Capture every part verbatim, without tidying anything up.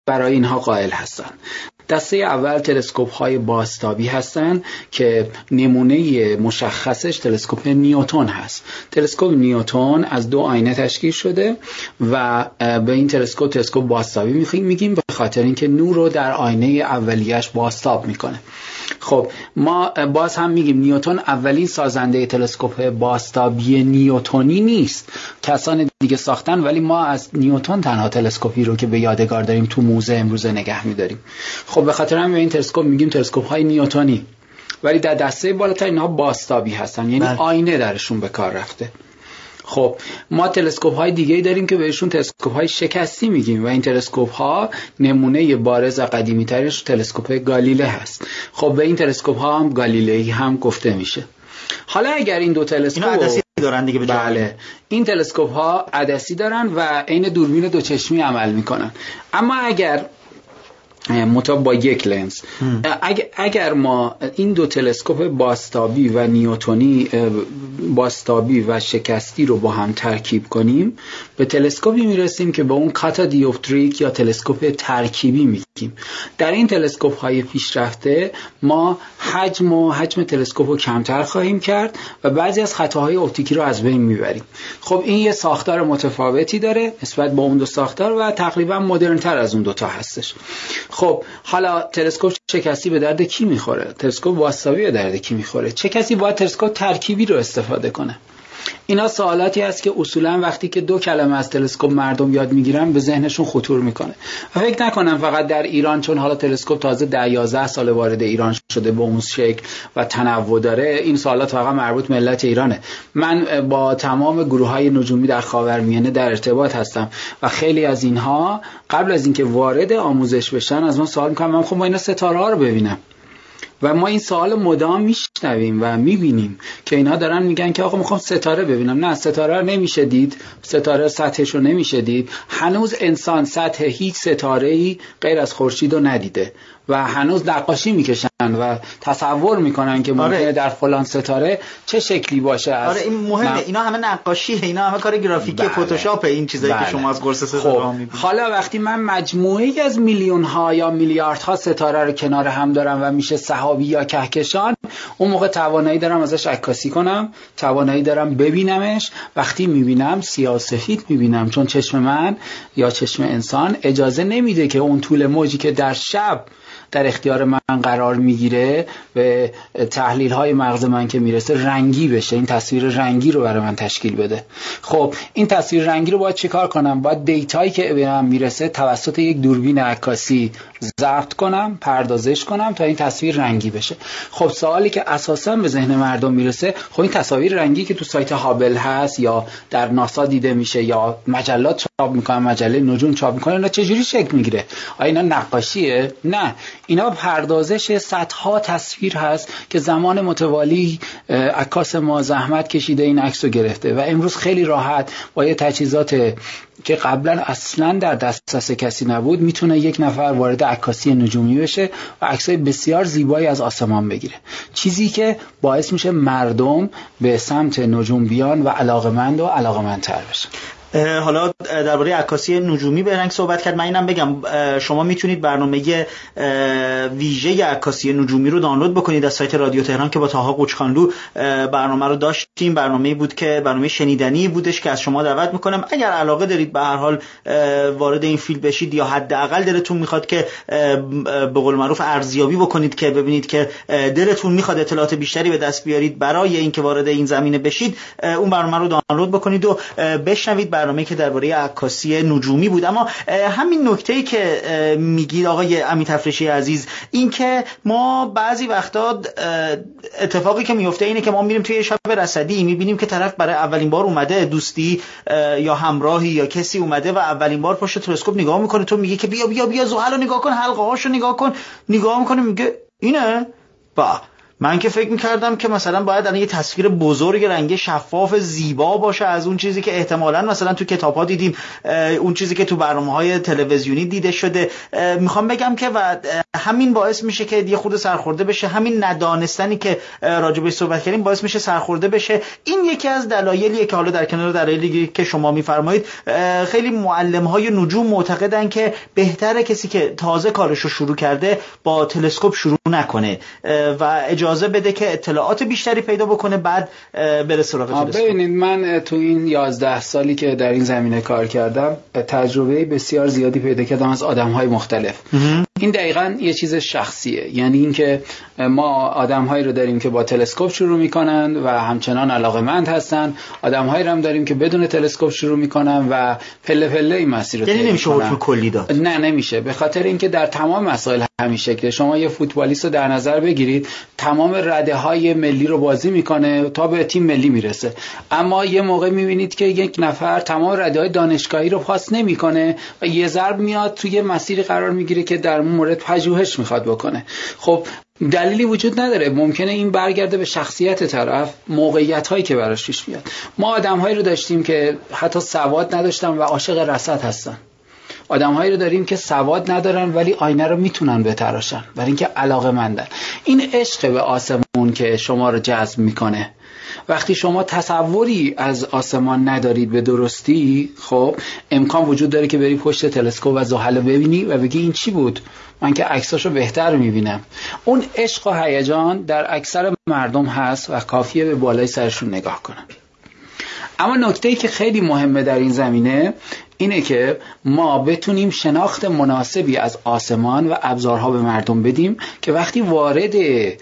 برای اینها قائل هستن. دسته اول تلسکوپ های بازتابی هستن که نمونه مشخصش تلسکوپ نیوتن هست. تلسکوپ نیوتن از دو آینه تشکیل شده و به این تلسکوپ تلسکوپ بازتابی میگیم به خاطر اینکه نور رو در آینه اولیش بازتاب میکنه. خب ما باز هم میگیم نیوتن اولین سازنده تلسکوپ بازتابی نیوتنی نیست، کسان دیگه ساختن، ولی ما از نیوتن تنها تلسکوپی رو که به یادگار داریم تو موزه امروزه نگه میداریم. خب به خاطر همین این تلسکوپ میگیم تلسکوپ های نیوتنی، ولی در دسته بالاتر اینها بازتابی هستن، یعنی بله. آینه درشون به کار رفته. خب ما تلسکوپ های دیگه داریم که بهشون تلسکوپ های شکستی میگیم و این تلسکوپ ها نمونه بارز قدیمی ترش تلسکوپ گالیله هست. خب به این تلسکوپ ها هم گالیلئی هم گفته میشه. حالا اگر این دو تلسکوپ اینا عدسی دارن دیگه، بله این تلسکوپ ها عدسی دارن و عین دوربین دو چشمی عمل میکنن. اما اگر مطابق با یک لنز اگر, اگر ما این دو تلسکوپ بازتابی و نیوتنی بازتابی و شکستی رو با هم ترکیب کنیم به تلسکوپی میرسیم که به اون کاتا دیوپتریک یا تلسکوپ ترکیبی میگیم. در این تلسکوپ های پیشرفته ما حجم و حجم تلسکوپ رو کمتر خواهیم کرد و بعضی از خطاهای اپتیکی رو از بین میبریم. خب این یه ساختار متفاوتی داره نسبت با اون دو ساختار و تقریبا مدرن تر از اون دوتا هستش. خب حالا تلسکوپ شکستی به درد کی میخوره؟ تلسکوپ بازتابی به درد کی میخوره؟ چه کسی باید تلسکوپ ترکیبی رو استفاده کنه؟ اینا سوالاتی هست که اصولا وقتی که دو کلمه از تلسکوپ مردم یاد میگیرن به ذهنشون خطور میکنه. و فکر نکنم فقط در ایران، چون حالا تلسکوپ تازه ده یازده سال وارد ایران شده به اون شکل و تنوع داره، این سوالات فقط مربوط ملت ایرانه. من با تمام گروه‌های نجومی در خاورمیانه در ارتباط هستم و خیلی از اینها قبل از اینکه وارد آموزش بشن از من سوال میکنن من خب ما اینا ستاره ها رو ببینم. و ما این سوال مدام میشنویم و میبینیم که اینا دارن میگن که آقا میخوام ستاره ببینم. نه، ستاره رو نمیشه دید، ستاره سطحش رو نمیشه دید. هنوز انسان سطح هیچ ستاره‌ای غیر از خورشید رو ندیده و هنوز نقاشی میکشن و تصور میکنن که ممکنه آره. در فلان ستاره چه شکلی باشه. از آره این مهمه. ن... اینا همه نقاشیه، اینا همه کار گرافیکی، فتوشاپ، این چیزایی بله. که شما از قرص ستاره ها میبینید. حالا وقتی من مجموعه‌ای از میلیون ها یا میلیاردها ستاره رو کنار هم دارم و میشه سحابی یا کهکشان، اون موقع توانایی دارم ازش عکاسی کنم، توانایی دارم ببینمش. وقتی میبینم سیاه و سفید میبینم، چون چشم من یا چشم انسان اجازه نمیده که اون طول موجی که در شب در اختیار من قرار میگیره به تحلیل های مغز من که میرسه رنگی بشه، این تصویر رنگی رو برای من تشکیل بده. خب این تصویر رنگی رو باید چیکار کنم؟ باید دیتایی که به من میرسه توسط یک دوربین عکاسی ضبط کنم، پردازش کنم تا این تصویر رنگی بشه. خب سوالی که اساسا به ذهن مردم میرسه، خب این تصاویر رنگی که تو سایت هابل هست یا در ناسا دیده میشه یا مجلات چاپ میکنن، مجله نجوم چاپ میکنن، اینا چه جوری شکل میگیره؟ آیا اینا نقاشیه؟ نه، اینا پردازش صدها تصویر هست که زمان متوالی عکاس ما زحمت کشیده این عکس رو گرفته و امروز خیلی راحت با یه تجهیزات که قبلا اصلا در دسترس کسی نبود میتونه یک نفر وارد عکاسی نجومی بشه و عکسای بسیار زیبایی از آسمان بگیره، چیزی که باعث میشه مردم به سمت نجوم بیان و علاقمند و علاقمندتر بشن. حالا درباره عکاسی نجومی به رنگ صحبت کرد. من اینم بگم شما میتونید برنامه ویژه عکاسی نجومی رو دانلود بکنید از سایت رادیو تهران که با طاها قوچخانلو برنامه رو داشتیم. برنامه‌ای بود که برنامه شنیدنی بودش که از شما دعوت میکنم اگر علاقه دارید به هر حال وارد این فیلد بشید یا حداقل دلتون میخواد که به قول معروف ارزیابی بکنید که ببینید که دلتون میخواد اطلاعات بیشتری به دست بیارید برای اینکه وارد این زمینه بشید، اون برنامه رو دانلود بکنید و بشنوید برنامه‌ای که درباره عکاسی نجومی بود. اما همین نکته‌ای که میگید آقای امین تفریشی عزیز، این که ما بعضی وقتا اتفاقی که میفته اینه که ما میریم توی شب رصدی میبینیم که طرف برای اولین بار اومده، دوستی یا همراهی یا کسی اومده و اولین بار پشت تلسکوپ نگاه میکنه، تو میگه که بیا بیا بیا زحل رو نگاه کن، حلقه هاشو نگاه کن، نگاه میکنه میگه اینه با من که فکر می‌کردم که مثلا باید الان یه تصویر بزرگ رنگی شفاف زیبا باشه از اون چیزی که احتمالاً مثلا تو کتاب‌ها دیدیم، اون چیزی که تو برنامه‌های تلویزیونی دیده شده. میخوام بگم که و همین باعث میشه که یه خود سرخورده بشه، همین ندانستنی که راجع بهش صحبت کردیم باعث میشه سرخورده بشه. این یکی از دلایلیه که حالا در کنار دلایلی که شما میفرمایید خیلی معلم‌های نجوم معتقدن که بهتره کسی که تازه کارشو شروع کرده با تلسکوپ شروع نکنه و اجازه بده که اطلاعات بیشتری پیدا بکنه، بعد بره سراغ تلسکوپ. ببینید من تو این یازده سالی که در این زمینه کار کردم تجربه بسیار زیادی پیدا کردم از آدم‌های مختلف. این دقیقاً یه چیز شخصیه، یعنی اینکه ما آدم‌هایی رو داریم که با تلسکوپ شروع می‌کنن و همچنان علاقه‌مند هستن، آدم‌هایی رو هم داریم که بدون تلسکوپ شروع می‌کنن و پله پله این مسیر رو طی می‌کنن. یعنی نمیشه حکم کلی داد. نه نمیشه، به خاطر اینکه در تمام مسائل همین شکله. شما یه فوتبالیست رو در نظر بگیرید، تمام رده‌های ملی رو بازی می‌کنه تا به تیم ملی میرسه، اما یه موقع می‌بینید که یک نفر تمام رده‌های دانشگاهی رو پاس نمی‌کنه و یه ضرب میاد توی مسیری قرار می‌گیره که در مورد پژوهش میخواد بکنه. خب دلیلی وجود نداره، ممکنه این برگرده به شخصیت طرف، موقعیت هایی که براش پیش میاد. ما آدم هایی رو داشتیم که حتی سواد نداشتن و عاشق رصد هستن، آدم هایی رو داریم که سواد ندارن ولی آینه رو میتونن بتراشن، برای اینکه علاقه مندن. این عشق به آسمون که شما رو جذب میکنه. وقتی شما تصوری از آسمان ندارید به درستی، خب امکان وجود داره که بری پشت تلسکوپ و زحل ببینی و بگی این چی بود؟ من که عکساشو بهتر میبینم. اون عشق و هیجان در اکثر مردم هست و کافیه به بالای سرشون نگاه کنن. اما نکته‌ای که خیلی مهمه در این زمینه اینه که ما بتونیم شناخت مناسبی از آسمان و ابزارها به مردم بدیم که وقتی وارد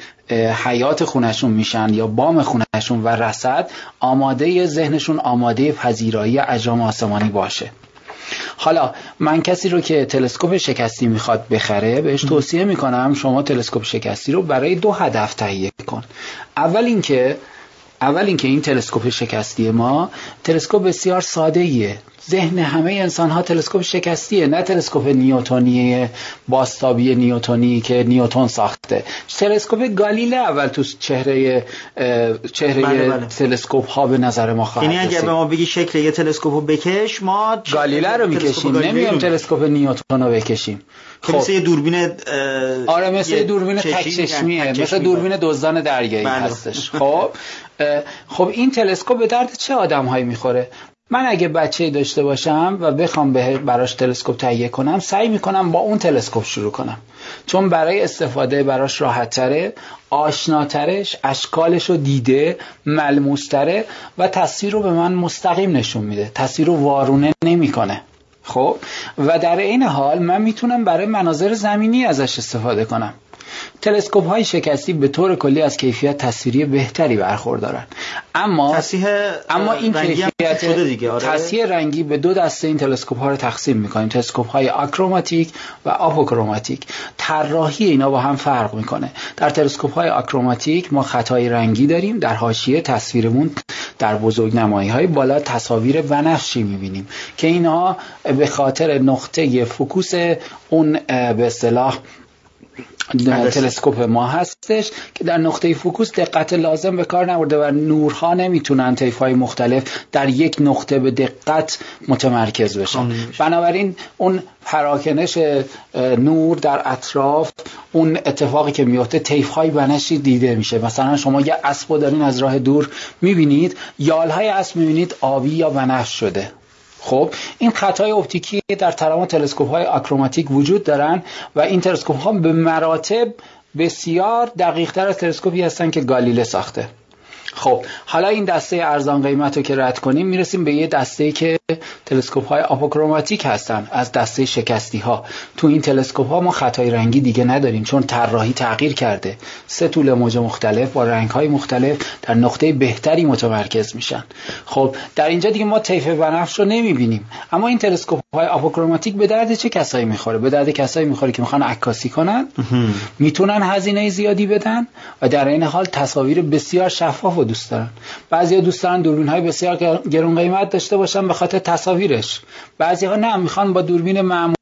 حیات خونشون میشن یا بام خونشون و رصد، آماده ذهنشون آماده پذیرایی اجرام آسمانی باشه. حالا من کسی رو که تلسکوپ شکستی میخواد بخره بهش توصیه میکنم شما تلسکوپ شکستی رو برای دو هدف تهیه کن. اول اینکه اول اینکه این تلسکوپ شکستی ما تلسکوپ بسیار ساده ایه. ذهن همه انسان ها تلسکوپ شکستیه، نه تلسکوپ نیوتونی باستابی نیوتونی که نیوتن ساخته. تلسکوپ گالیله اول تو چهره چهره بله بله. تلسکوپ ها به نظر ما خواهد رسید. یعنی اگه به ما بگی شکل یه تلسکوپو بکش، ما گالیله رو میکشیم، نمیام تلسکوپ نیوتن رو بکشیم. خب مثل یه دوربین آره مثل دوربین تک چشمیه، مثل دوربین دزدان دریایی بله. هستش. خب خب این تلسکوپ به درد چه آدم‌هایی میخوره؟ من اگه بچه‌ای داشته باشم و بخوام به براش تلسکوپ تهیه کنم، سعی میکنم با اون تلسکوپ شروع کنم، چون برای استفاده براش راحت‌تره، آشناترش، اشکالش رو دیده، ملموس‌تره و تصویر رو به من مستقیم نشون میده، تصویر رو وارونه نمیکنه. خب و در این حال من میتونم برای مناظر زمینی ازش استفاده کنم. تلسکوپ های شکستی به طور کلی از کیفیت تصویری بهتری برخوردارن، اما تصحیح اما این کیفیت شده دیگه. آره. تصحیح رنگی به دو دسته این تلسکوپ ها رو تقسیم می‌کنیم، تلسکوپ های آکروماتیک و آپوکروماتیک. طراحی اینا با هم فرق میکنه. در تلسکوپ های آکروماتیک ما خطای رنگی داریم، در حاشیه تصویرمون در بزرگنمایی های بالا تصاویر بنفشی می‌بینیم که اینها به خاطر نقطه فوکوس اون به اصطلاح تلسکوپ ما هستش که در نقطه فوکوس دقت لازم به کار نبرده و نورها نمیتونن طیف‌های مختلف در یک نقطه به دقت متمرکز بشن. بنابراین اون پراکنش نور در اطراف، اون اتفاقی که میفته طیف‌های بنفشی دیده میشه. مثلا شما یه اسبو دارین از راه دور میبینید، یالهای اسب میبینید آبی یا بنفش شده. خب این خطای اپتیکی در تمام تلسکوپ‌های آکروماتیک وجود دارن و این تلسکوپ‌ها به مراتب بسیار دقیق‌تر از تلسکوپی هستن که گالیله ساخته. خب حالا این دسته ارزان قیمت رو که رد کنیم میرسیم به یه دسته که تلسکوپ های آپوکروماتیک هستن، از دسته شکستی ها. تو این تلسکوپ ها ما خطای رنگی دیگه نداریم چون طراحی تغییر کرده، سه طول موج مختلف با رنگ های مختلف در نقطه بهتری متمرکز میشن. خب در اینجا دیگه ما طیف بنفش رو نمیبینیم. اما این تلسکوپ های آپوکروماتیک به درد چه کسایی میخوره؟ به درد کسایی میخوره که میخوان عکاسی کنن، میتونن هزینه زیادی بدن و در این حال تصاویر بسیار شفاف و دوست دارن. بعضیا دوست دارن دوربین‌های بسیار گران قیمت داشته باشن به خاطر تصاویرش. بعضی‌ها نه، میخوان با دوربین معمولی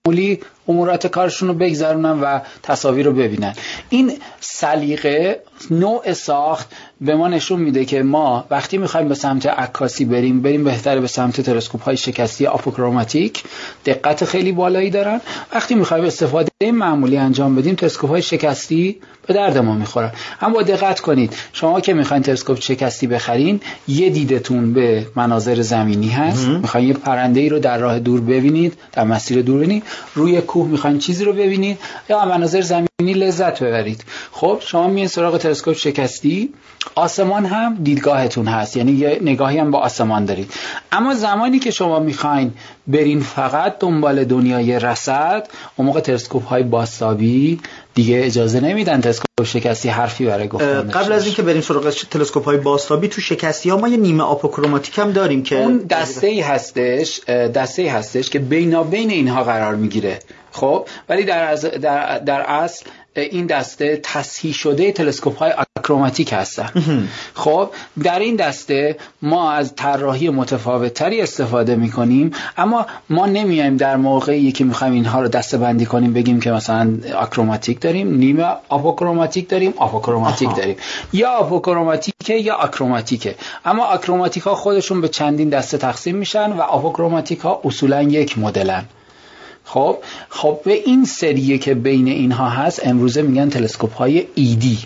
معمولی امورات کارشون رو بگذرونن و تصاویر رو ببینن. این سلیقه نوع ساخت به ما نشون میده که ما وقتی میخوایم به سمت عکاسی بریم بریم بهتره به سمت تلسکوپ های شکستی آپوکروماتیک، دقت خیلی بالایی دارن. وقتی میخوایم استفاده معمولی انجام بدیم تلسکوپ های شکستی به درد ما میخورن. اما با دقت کنید، شما که میخواین تلسکوپ شکستی بخرین یه دیدتون به مناظر زمینی هست، میخواین یه پرنده ای رو در راه دور ببینید، در مسیر دور ببینید، روی کوه میخواین چیزی رو ببینید یا مناظر زمینی لذت ببرید. خب شما میین سراغ تلسکوپ شکستی، آسمان هم دیدگاهتون هست، یعنی یه نگاهی هم با آسمان دارید. اما زمانی که شما میخواین برین فقط دنبال دنیای رصد، اون موقع تلسکوپ های بازتابی دیگه اجازه نمیدن تلسکوپ شکستی حرفی برای گفتن. قبل از اینکه بریم سراغ تلسکوپ های بازتابی، تو شکستی ها ما یه نیمه آپوکروماتیک هم داریم که اون دسته‌ای هستش دسته‌ای هستش که بینابین اینها قرار میگیره. خب ولی در از در, در اصل این دسته تصحیح شده تلسکوپ های آکروماتیک هستن. خب در این دسته ما از طراحی متفاوت تری استفاده میکنیم، اما ما نمیایم در موقعی که میخوایم اینها رو دسته بندی کنیم بگیم که مثلا آکروماتیک داریم، نیمه آپوکروماتیک داریم، آپوکروماتیک داریم، یا آپوکروماتیکه یا آکروماتیکه. اما آکروماتیک ها خودشون به چندین دسته تقسیم میشن و آپوکروماتیک ها اصولا یک مدلن. خب خب به این سریه که بین اینها هست امروزه میگن تلسکوپ های ای دی،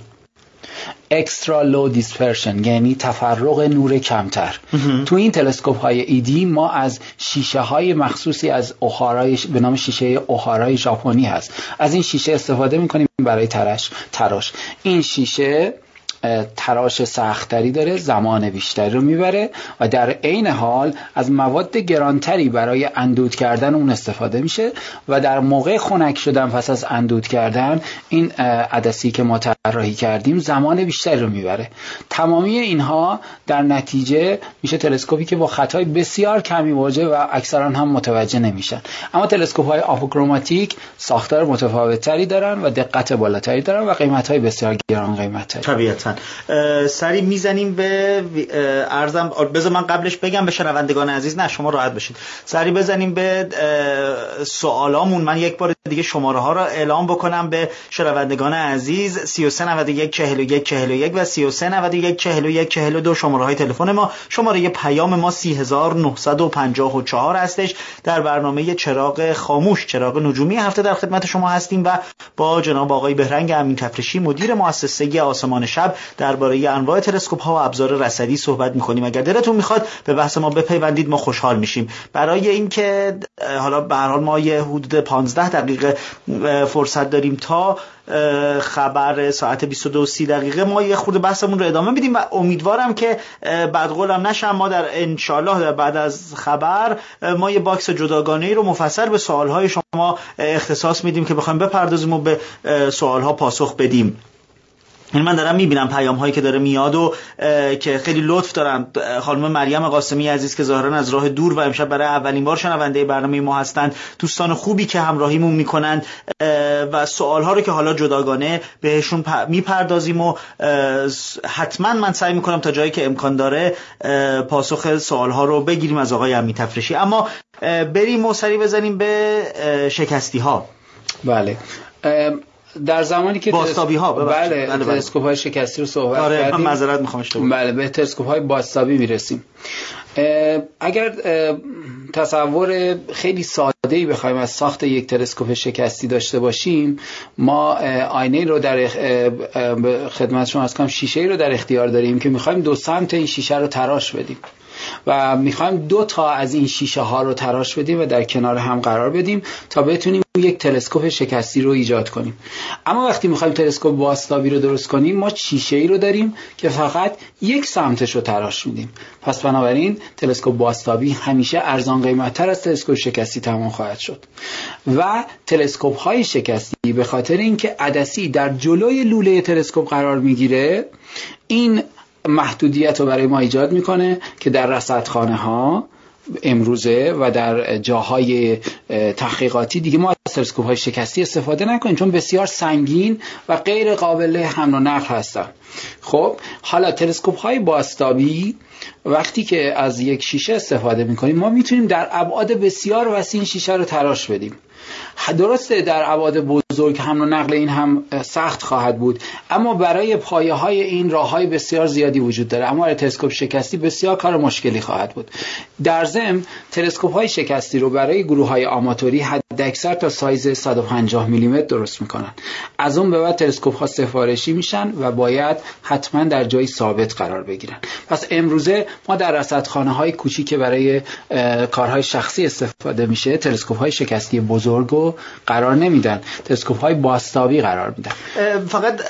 Extra Low Dispersion، یعنی تفرق نور کمتر. تو این تلسکوپ های ای دی ما از شیشه های مخصوصی از اوهارای به نام شیشه اوهارای ژاپنی هست، از این شیشه استفاده میکنیم برای تراش تراش این شیشه تراش سختری داره، زمان بیشتری رو میبره و در عین حال از مواد گرانتری برای اندود کردن اون استفاده میشه و در موقع خنک شدن پس از اندود کردن این عدسی که ما طراحی کردیم زمان بیشتری رو میبره. تمامی اینها در نتیجه میشه تلسکوپی که با خطای بسیار کمی مواجه و اکثرا هم متوجه نمیشن. اما تلسکوپ های آپوکروماتیک ساختار متفاوت‌تری دارن و دقت بالاتری دارن و قیمت‌های بسیار گران قیمت‌تری. طبیعتاً سری میزنیم به ارزم. بذار من قبلش بگم به شنوندگان عزیز، نه شما راحت بشید، سری بزنیم به سوالامون. من یک بار دیگه شماره ها رو اعلام بکنم به شنوندگان عزیز: سی و سه نود و یک چهل و یک چهل و یک و سی و سه نود و یک چهل و یک چهل و دو شماره های تلفن ما. شماره پیام ما سی هزار و نهصد و پنجاه و چهار هستش. در برنامه چراغ خاموش، چراغ نجومی هفته در خدمت شما هستیم و با جناب آقای بهرنگ امین تفرشی مدیر مؤسسه آسمان شب درباره انواع تلسکوپ ها و ابزار رصدی صحبت می‌کنیم. اگر دلتون میخواد به بحث ما بپیوندید ما خوشحال میشیم. برای اینکه حالا به هر حال ما یه حدود پانزده دقیقه فرصت داریم تا خبر ساعت بیست و دو و سی دقیقه، ما یه خورده بحثمون رو ادامه میدیم و امیدوارم که بدقولم نشم. ما در انشالله بعد از خبر ما یه باکس جداگانه‌ای رو مفصل به سوالهای شما اختصاص میدیم که بخوایم بپردازیم و به سوالها پاسخ بدیم. این من دارم میبینم پیام هایی که داره میاد و که خیلی لطف دارن. خانم مریم قاسمی عزیز که ظاهرا از راه دور و امشب برای اولین بار شنونده برنامه ما هستن، دوستان خوبی که همراهیمون میکنن و سوال ها رو که حالا جداگانه بهشون میپردازیم و حتما من سعی میکنم تا جایی که امکان داره پاسخ سوال ها رو بگیریم از آقای امین تفرشی. اما بریم و سری بزنیم به شکستی ها. بله، در زمانی که بازتابی ها بله, بله تلسکوپ های شکستی رو صحبت آره کردیم، من معذرت میخوام اشتباه بله به تلسکوپ های بازتابی میرسیم. اگر تصور خیلی ساده‌ای بخوایم از ساخت یک تلسکوپ شکستی داشته باشیم، ما آینه رو در خدمت شما عرض کنم شیشه‌ای رو در اختیار داریم که میخوایم دو سمت این شیشه رو تراش بدیم و میخوایم دو تا از این شیشه ها رو تراش بدیم و در کنار هم قرار بدیم تا بتونیم یک تلسکوپ شکستی رو ایجاد کنیم. اما وقتی میخوایم تلسکوپ بازتابی رو درست کنیم، ما شیشه‌ای رو داریم که فقط یک سمتش رو تراش میدیم. پس بنابراین تلسکوپ بازتابی همیشه ارزان قیمت‌تر از تلسکوپ شکستی تمام خواهد شد. و تلسکوپ های شکستی به خاطر اینکه عدسی در جلوی لوله تلسکوپ قرار میگیره، این محدودیت رو برای ما ایجاد میکنه که در رصدخانه ها امروزه و در جاهای تحقیقاتی دیگه ما از تلسکوپ های شکستی استفاده نکنیم، چون بسیار سنگین و غیر قابل حمل و نقل هستن. خب حالا تلسکوپ های بازتابی وقتی که از یک شیشه استفاده میکنیم، ما میتونیم در ابعاد بسیار وسیع شیشه رو تراش بدیم. درسته در ابعاد بزرگ حمل و نقل این هم سخت خواهد بود، اما برای پایه های این راههای بسیار زیادی وجود داره، اما تلسکوپ شکستی بسیار کار مشکلی خواهد بود. در ضمن تلسکوپ های شکستی رو برای گروه های آماتوری حد اکثر تا سایز صد و پنجاه میلیمتر درست میکنن. از اون به بعد تلسکوپ ها سفارشی میشن و باید حتما در جای ثابت قرار بگیرن. پس امروزه ما در رصدخانه های کوچیک که برای کارهای شخصی استفاده میشه تلسکوپ های شکستی بزرگو قرار نمیدن، تلسکوپ های بازتابی قرار میدن. فقط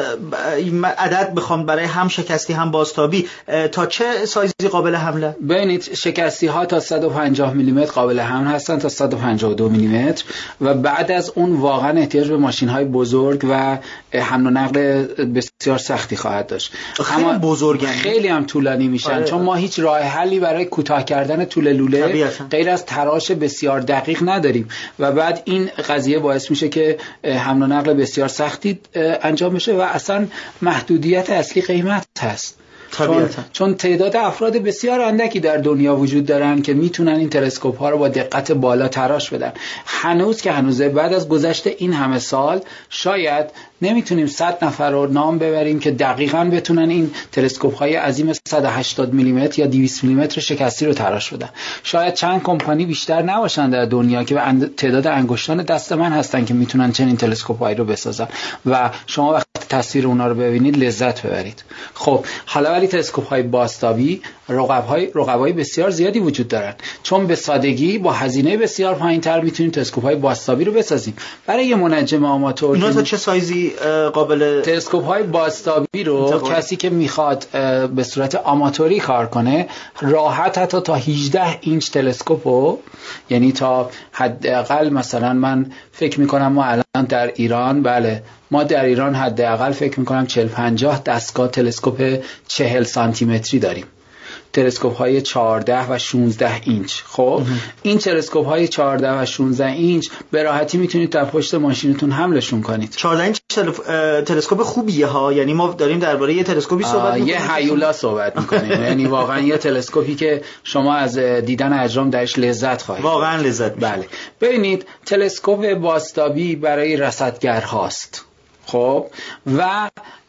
عدد بخوام برای هم شکستی هم بازتابی تا چه سایزی قابل حمله؟ ببینید شکستی ها تا صد و پنجاه میلیمتر قابل حمل هستن تا صد و پنجاه و دو میلیمتر و بعد از اون واقعا احتیاج به ماشین های بزرگ و حمل و نقل بسیار سختی خواهد داشت. خیلی اما بزرگن، خیلی هم طولانی میشن. آره. چون ما هیچ راه حلی برای کوتاه کردن طول لوله طبیعتا غیر از تراش بسیار دقیق نداریم و بعد این قضیه باعث میشه که حمل و نقل بسیار سختی انجام بشه و اصلا محدودیت اصلی قیمت هست. چون, چون تعداد افراد بسیار اندکی در دنیا وجود دارن که میتونن این تلسکوپ ها رو با دقت بالا تراش بدن. هنوز که هنوزه بعد از گذشت این همه سال شاید نمیتونیم صد نفر رو نام ببریم که دقیقاً بتونن این تلسکوپ های عظیم صد و هشتاد میلیمتر یا دویست میلیمتر شکستی رو تراش بدن. شاید چند کمپانی بیشتر نباشن در دنیا که به اند... تعداد انگشتان دست من هستن که میتونن چنین تلسکوپ هایی رو بسازن و شما وقتی تصویر اونا رو ببینید لذت ببرید. خب حالا ولی تلسکوپ های بازتابی رقبای رقبای بسیار زیادی وجود دارن، چون به سادگی با هزینه بسیار پایینتر میتونیم تلسکوپ های بازتابی رو بسازیم. برای یه منجم آماتور اینا تا چه سایزی قابل تلسکوپ های بازتابی رو انتقال. کسی که میخواد به صورت آماتوری کار کنه راحت حتی تا هجده اینچ تلسکوپو، یعنی تا حداقل مثلا من فکر میکنم ما الان در ایران بله ما در ایران حداقل فکر میکنم چهل پنجاه دستگاه تلسکوپ چهل سانتی متری داریم، تلسکوپ های چهارده و شانزده اینچ. خب این تلسکوپ های چهارده و شانزده اینچ به راحتی میتونید در پشت ماشینتون حملشون کنید. چهارده اینچ تلف... تلسکوپ خوبیه ها، یعنی ما داریم درباره یه تلسکوپی صحبت می‌کنیم، یه هیولا صحبت می‌کنیم. یعنی واقعا یه تلسکوپی که شما از دیدن اجرام درش لذت خواهید. واقعا لذت می‌برید. بله. ببینید تلسکوپ بازتابی برای رصدگرهاست. خب و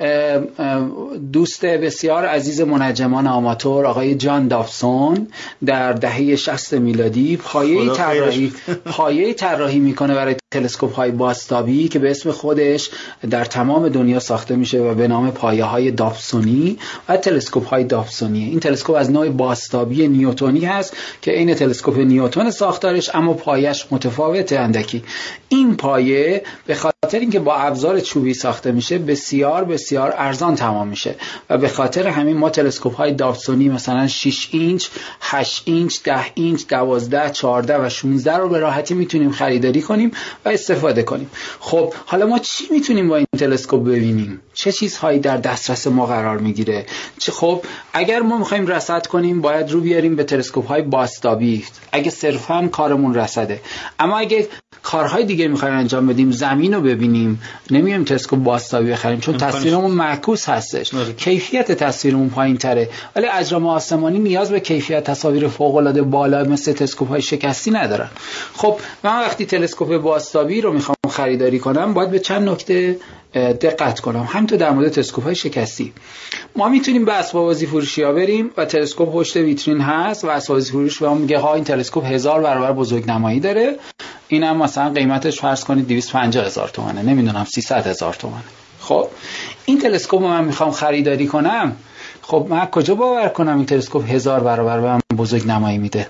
دوست بسیار عزیز منجمان آماتور آقای جان دافسون در دهه شصت میلادی پایه طراحی پایه طراحی میکنه برای تلسکوپ های بازتابی که به اسم خودش در تمام دنیا ساخته میشه و به نام پایه های دافسونی و تلسکوپ های دافسونی. این تلسکوپ از نوع بازتابی نیوتنی هست که عین تلسکوپ نیوتن ساختارش، اما پایه‌اش متفاوته اندکی. این پایه به خاطر اینکه با ابزار چوبی ساخته میشه بسیار بسیار ارزان تمام میشه و به خاطر همین ما تلسکوپ های دافسونی مثلا شش اینچ، هشت اینچ، ده اینچ، دوازده، چهارده و شانزده رو به راحتی میتونیم خریداری کنیم و استفاده کنیم. خب حالا ما چی میتونیم با این تلسکوپ ببینیم؟ چه چیزهایی در دسترس ما قرار میگیره؟ خب اگر ما میخوایم رصد کنیم باید رو بیاریم به تلسکوپ های بازتابی اگه صرفا کارمون رصده. اما اگه کارهای دیگه میخوایم انجام بدیم، زمین رو ببینیم، نمیایم تلسکوپ بازتابی بخریم چون تصویرمون معکوس هستش، کیفیت تصویرمون پایین تره. ولی اجرام آسمانی نیاز به کیفیت تصاویر فوق العاده بالا مثل تلسکوپ های شکستی ندارن. خب من وقتی تلسکوپ بازتابی رو میخوام خریداری کنم باید به چند نکته دقت کنم. همینطور در مورد تلسکوپ های شکستی ما میتونیم به اسباب بازی فروشی ها بریم و تلسکوپ پشت ویترین هست و اسباب بازی فروش به ما میگه ها این تلسکوپ هزار برابر بزرگنمایی داره، اینم مثلا قیمتش فرض کنید دویست و پنجاه هزار تومانه، نمیدونم سیصد هزار تومانه. خب این تلسکوپ من میخوام خریداری کنم، خب من کجا باور کنم این تلسکوپ هزار برابر به من بزرگنمایی میده؟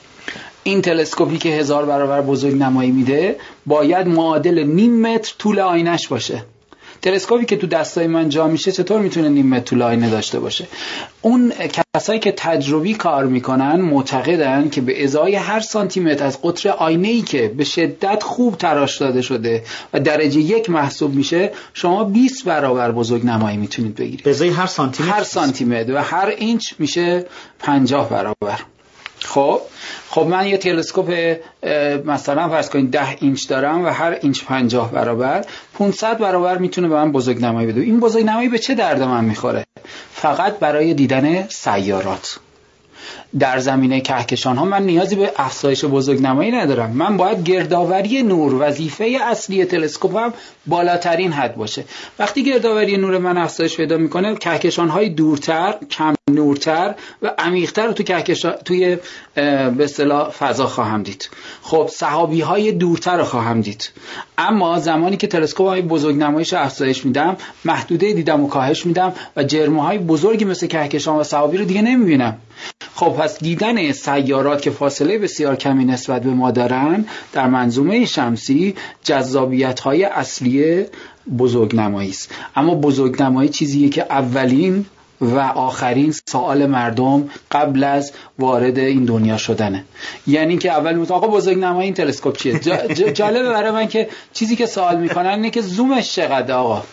این تلسکوپی که هزار برابر بزرگنمایی میده باید معادل نیم متر طول آینش باشه. تلسکوپی که تو دستای من جا میشه چطور میتونه نیم متر طول آینه داشته باشه؟ اون کسایی که تجربی کار میکنن معتقدن که به ازای هر سانتی متر از قطر آینه‌ای که به شدت خوب تراش داده شده و درجه یک محسوب میشه شما بیست برابر بزرگنمایی میتونید بگیرید. به ازای هر سانتی متر هر سانتی متر و هر اینچ میشه پنجاه برابر. خب خب من یه تلسکوپ مثلا فرض کنید ده اینچ دارم و هر اینچ پنجاه برابر، پانصد برابر میتونه به من بزرگنمایی بده. این بزرگنمایی به چه درد من میخوره؟ فقط برای دیدن سیارات. در زمینه کهکشان ها من نیازی به افزایش بزرگنمایی ندارم. من باید گردآوری نور، وظیفه اصلی تلسکوپم بالاترین حد باشه. وقتی گردآوری نور من افزایش پیدا میکنه، کهکشان های دورتر، کم نورتر و عمیق‌تر رو تو کهکشان توی به اصطلاح فضا خواهم دید. خب سحابی های دورتر رو خواهم دید. اما زمانی که تلسکوپ های بزرگنماییش افزایش میدم، محدوده دیدم و کاهش میدم و جرمه های بزرگی مثل کهکشان و سحابی رو دیگه نمیبینم. خب پس دیدن سیارات که فاصله بسیار کمی نسبت به ما دارن در منظومه شمسی جذابیت های اصلی بزرگنمایی است. اما بزرگنمایی چیزیه که اولین و آخرین سوال مردم قبل از وارد این دنیا شدنه. یعنی که اول میگن آقا بزرگنمایی این تلسکوپ چیه؟ جالبه برای من که چیزی که سوال میکنن اینه که زومش چقدره آقا.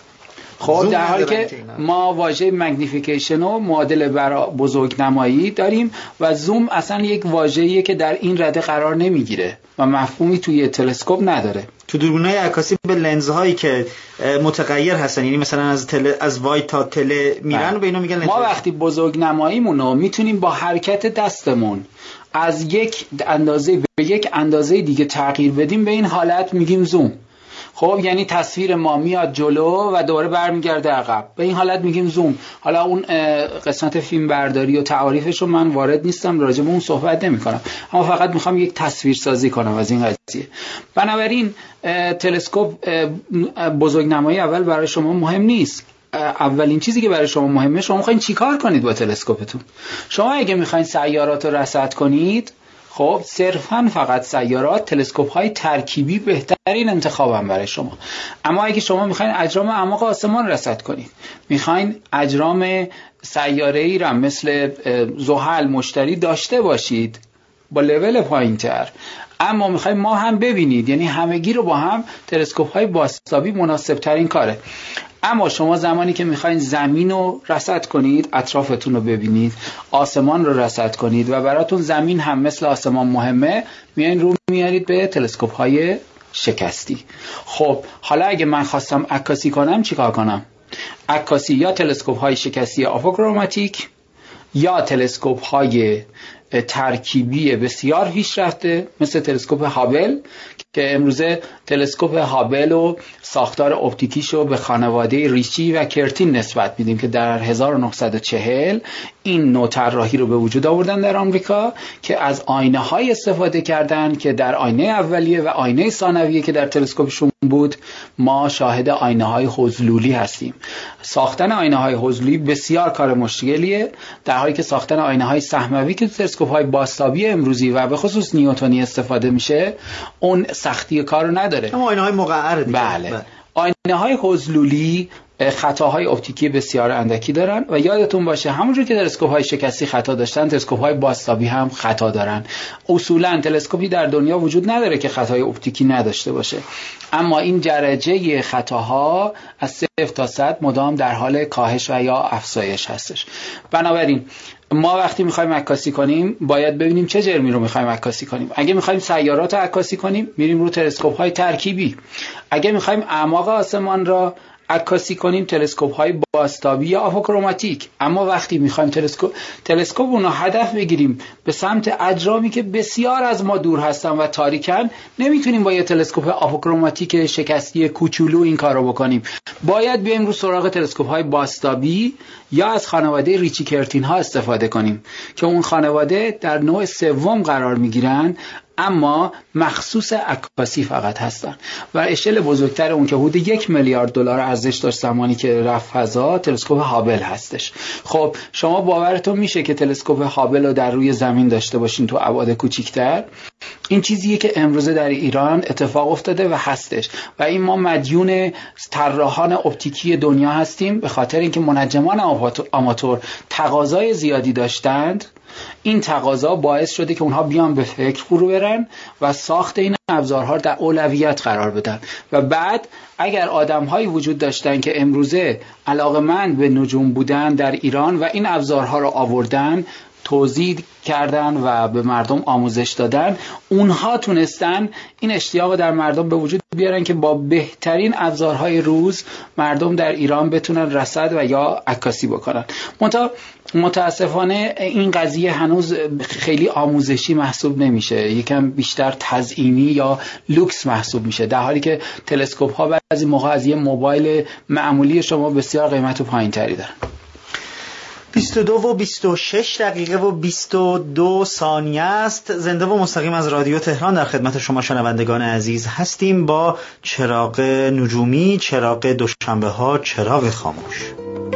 خب در حالی که ما واژه مگنیفیکیشن و معادل برای بزرگنمایی داریم و زوم اصلا یک واژه‌ایه که در این رده قرار نمیگیره و مفهومی توی تلسکوپ نداره. تو دوربین‌های عکاسی به لنزهایی که متغیر هستن، یعنی مثلا از تله از وایت تا تله میرن و به اینا میگن لنز. ما وقتی بزرگنماییمون رو میتونیم با حرکت دستمون از یک اندازه به یک اندازه دیگه تغییر بدیم، به این حالت میگیم زوم. خب یعنی تصویر ما میاد جلو و دوباره برمیگرده عقب، به این حالت میگیم زوم. حالا اون قسمت فیلم برداری و تعاریفش رو من وارد نیستم، راجع به اون صحبت نمی کنم، اما فقط میخوام یک تصویر سازی کنم از این قضیه. بنابراین تلسکوپ بزرگنمایی اول برای شما مهم نیست. اولین چیزی که برای شما مهمه، شما میخواین چیکار کنید با تلسکوپتون. شما اگه میخواین سیارات رو رصد کنید، خب صرفاً فقط سیارات، تلسکوپ های ترکیبی بهترین انتخابن برای شما. اما اگه شما میخواین اجرام اعماق آسمان رصد کنید، میخواین اجرام سیاره‌ای را مثل زحل، مشتری داشته باشید با لول پایین‌تر، اما میخواین ما هم ببینید، یعنی همگی رو با هم، تلسکوپ های بازتابی مناسب ترین کاره. اما شما زمانی که میخواین زمین رو رصد کنید، اطرافتون رو ببینید، آسمان رو رصد کنید و براتون زمین هم مثل آسمان مهمه، میایین رو میارید به تلسکوپ های شکستی. خب حالا اگه من خواستم عکاسی کنم چیکار کنم؟ عکاسی یا تلسکوپ های شکستی آپوکروماتیک یا تلسکوپ های ترکیبی بسیار پیشرفته مثل تلسکوپ هابل که امروزه تلسکوپ هابل و ساختار اپتیکیشو به خانواده ریچی و کرتین نسبت میدیم که در هزار و نهصد و چهل این نوع طراحی رو به وجود آوردن در آمریکا که از آینه های استفاده کردن که در آینه اولیه و آینه ثانویه که در تلسکوپشون بود ما شاهد آینه های حضلولی هستیم. ساختن آینه های حضلولی بسیار کار مشکلیه، در حالی که ساختن آینه های سهموی که تلسکوپ های بازتابی امروزی و به خصوص نیوتنی استفاده میشه اون سختی کار رو نداره. اما آینه های مقعر دیگه. بله. بله. آینه های حضلولی خطاهای اپتیکی بسیار اندکی دارن و یادتون باشه همونجور که تلسکوپ های شکستی خطا داشتن، تلسکوپ های بازتابی هم خطا دارن. اصولا تلسکوپی در دنیا وجود نداره که خطای اپتیکی نداشته باشه، اما این درجه خطاها از صفر تا صد مدام در حال کاهش و یا افزایش هستش. بنابراین ما وقتی میخوایم عکاسی کنیم باید ببینیم چه جرمی رو میخوایم عکاسی کنیم. اگه میخوایم سیارات رو عکاسی کنیم میریم رو تلسکوپ های ترکیبی. اگه میخوایم اعماق آسمان را عکاسی کنیم تلسکوپ های بازتابی یا آپوکروماتیک. اما وقتی میخوایم تلسکوپ تلسکوپ اون رو هدف بگیریم به سمت اجرامی که بسیار از ما دور هستن و تاریکن، نمیتونیم با یه تلسکوپ آپوکروماتیک شکستی کوچولو این کارو بکنیم. باید بیایم رو سراغ تلسکوپ های بازتابی یا از خانواده ریچی کرتین ها استفاده کنیم که اون خانواده در نوع سوم قرار میگیرن اما مخصوص عکاسی فقط هستن و اشل بزرگتر اون که حدود یک میلیارد دلار ارزش داشت زمانی که رفت فضا تلسکوپ هابل هستش. خب شما باورتون میشه که تلسکوپ هابل رو در روی زمین داشته باشین تو ابعاد کوچیک‌تر؟ این چیزیه که امروزه در ایران اتفاق افتاده و هستش و این ما مدیون طراحان اپتیکی دنیا هستیم به خاطر اینکه منجمان آماتور تقاضای زیادی داشتند. این تقاضا باعث شده که اونها بیان به فکر فرو برن و ساخت این ابزارها در اولویت قرار بدن و بعد اگر آدم‌هایی وجود داشتن که امروزه علاقه‌مند به نجوم بودن در ایران و این ابزارها رو آوردن، توضیح کردن و به مردم آموزش دادن، اونها تونستن این اشتیاق در مردم به وجود بیارن که با بهترین ابزارهای روز مردم در ایران بتونن رصد و یا عکاسی بکنن. منتها متاسفانه این قضیه هنوز خیلی آموزشی محسوب نمیشه، یکم بیشتر تزئینی یا لوکس محسوب میشه، در حالی که تلسکوپ ها بعضی موقع از یه موبایل معمولی شما بسیار قیمت و پایین‌تری دارن. بیست و دو و بیست و شش دقیقه و بیست و دو ثانیه است. زنده و مستقیم از رادیو تهران در خدمت شما شنوندگان عزیز هستیم با چراغ نجومی، چراغ دوشنبه ها، چراغ خاموش.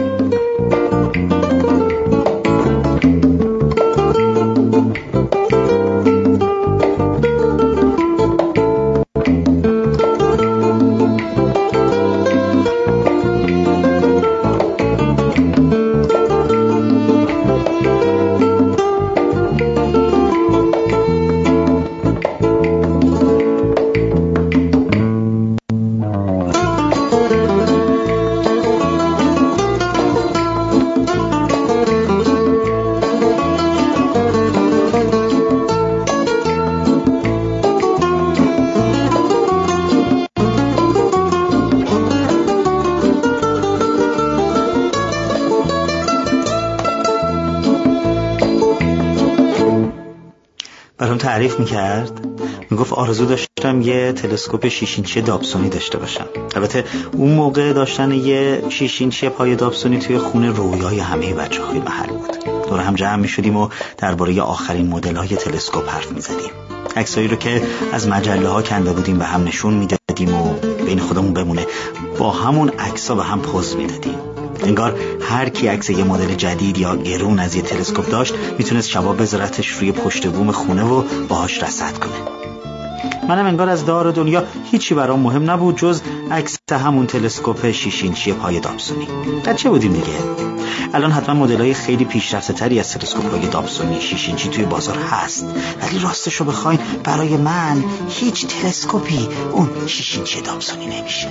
تعریف میکرد، میگفت آرزو داشتم یه تلسکوپ شش اینچی دابسونی داشته باشم. البته اون موقع داشتن یه شش اینچی پای دابسونی توی خونه رویای همه بچه‌های محل بود. دور هم جمع میشدیم و درباره آخرین مدل‌های تلسکوپ حرف میزدیم. عکسایی رو که از مجله ها کنده بودیم به هم نشون میدادیم و بین خودمون بمونه با همون عکس‌ها به هم پوز میدادیم. انگار هر کی عکس یه مدل جدید یا گرون از یه تلسکوپ داشت میتونست شبا بذارتش روی پشت بوم خونه و باهاش رصد کنه. منم انگار از دار دنیا هیچی برام مهم نبود جز عکس همون تلسکوپ شش اینچی پای دابسونی. بچه بودیم دیگه. الان حتما مدل‌های خیلی پیشرفته‌تری از تلسکوپ‌های دابسونی شش اینچی توی بازار هست، ولی راستشو بخواین برای من هیچ تلسکوپی اون شش اینچی دابسونی نمیشه.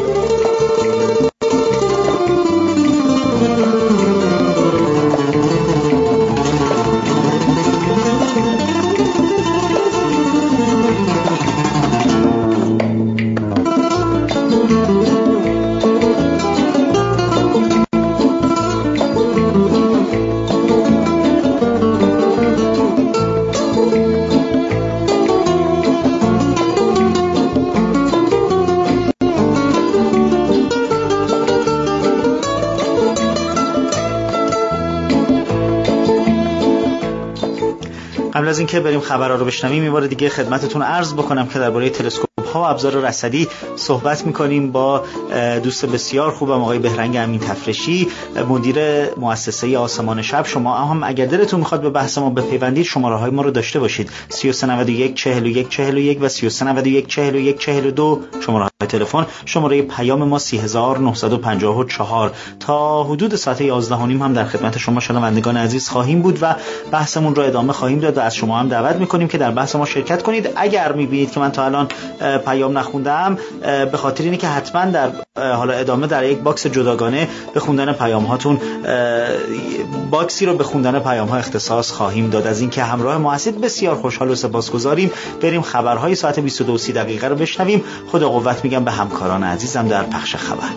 قبل از اینکه بریم خبرها رو بشنویم این بار دیگه خدمتتون عرض بکنم که درباره تلسکوپ ها و ابزار رصدی صحبت می‌کنیم با دوست بسیار خوبم آقای بهرنگ امین تفرشی، مدیر مؤسسه آسمان شب. شما هم اگر دلتون می‌خواد به بحث ما بپیوندید شماره‌های ما رو داشته باشید سه سه نه یک چهل و یک چهل و یک و سه سه نه یک چهل و یک چهل و دو شماره‌های تلفن. شماره پیام ما سه هزار و نهصد و پنجاه و چهار. تا حدود ساعت یازده و نیم هم در خدمت شما شنوندگان عزیز خواهیم بود و بحثمون رو ادامه خواهیم داد و از شما هم دعوت می‌کنیم که در بحث ما شرکت کنید. اگر می‌بینید که من تا الان پیام نخوندم به خاطر اینه که حتما در حالا ادامه در یک باکس جداگانه به خوندن پیام هاتون باکسی رو به خوندن پیام ها اختصاص خواهیم داد. از اینکه همراه ما هستید بسیار خوشحال و سپاسگزاریم. بریم خبرهای ساعت بیست و دو و سی دقیقه رو بشنویم. خدا قوت میگم به همکاران عزیزم در پخش خبر.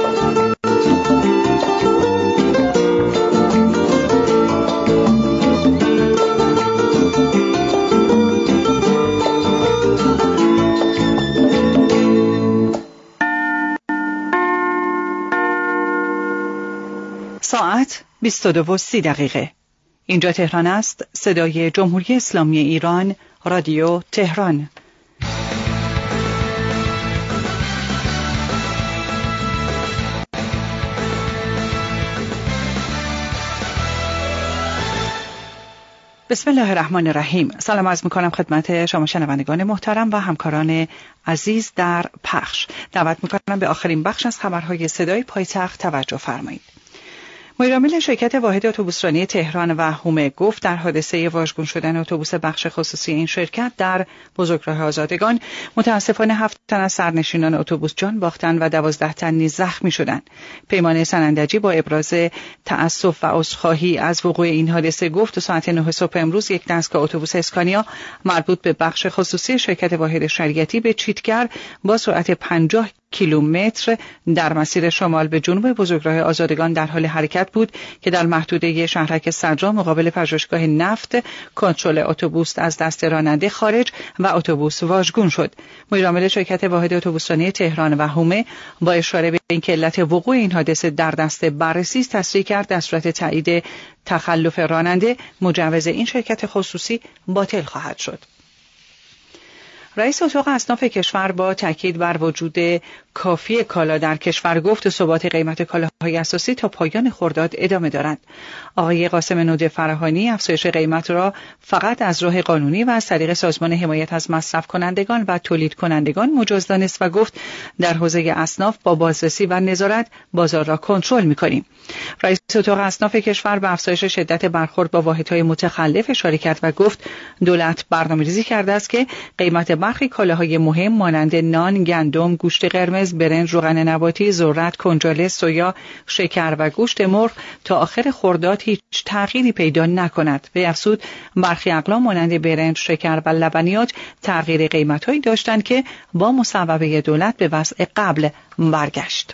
ساعت بیست و دو و سی دقیقه. اینجا تهران است. صدای جمهوری اسلامی ایران، رادیو تهران. بسم الله الرحمن الرحیم. سلام عرض می‌کنم خدمت شما شنوندگان محترم و همکاران عزیز در پخش. دعوت می‌کنم به آخرین بخش از خبرهای صدای پایتخت توجه فرمایید. مدیرعامل شرکت واحد اتوبوسرانی تهران و هومه گفت در حادثه واژگون شدن اتوبوس بخش خصوصی این شرکت در بزرگراه آزادگان متاسفانه هفت تن از سرنشینان اتوبوس جان باختند و دوازده تن نیز زخمی شدند. پیمان سنندجی با ابراز تأسف و عذرخواهی از وقوع این حادثه گفت ساعت نه صبح امروز یک دستگاه اتوبوس اسکانیا مربوط به بخش خصوصی شرکت واحد شریعتی به چیتگر با سرعت پنجاه کیلومتر در مسیر شمال به جنوب بزرگراه آزادگان در حال حرکت بود که در محدوده شهرک صدرا مقابل پژوهشگاه نفت کنترل اتوبوس از دست راننده خارج و اتوبوس واژگون شد. مدیرعامل شرکت واحد اتوبوسرانی تهران و هومه با اشاره به اینکه علت وقوع این حادثه در دست بررسی است تصریح کرد در صورت تایید تخلف راننده مجوز این شرکت خصوصی باطل خواهد شد. رئیس اتاق اصناف کشور با تاکید بر وجود کافی کالا در کشور گفت ثبات قیمت کالاهای اساسی تا پایان خرداد ادامه دارد. آقای قاسم نوده فراهانی افزایش قیمت را فقط از راه قانونی و از طریق سازمان حمایت از مصرف کنندگان و تولید کنندگان مجاز دانست و گفت در حوزه اصناف با بازرسی و نظارت بازار را کنترل می‌کنیم. رئیس اتاق اصناف کشور به افزایش شدت برخورد با واحدهای متخلف اشاره کرد و گفت دولت برنامه‌ریزی کرده است که قیمت برخی کالاهای مهم مانند نان، گندم، گوشت قرمز، برنج، روغن نباتی، ذرت، کنجاله، سویا، شکر و گوشت مرغ تا آخر خرداد هیچ تغییری پیدا نکند. به افزود برخی اقلام مانند برنج، شکر و لبنیات تغییر قیمت‌هایی داشتند که با مصوبه دولت به وضع قبل برگشت.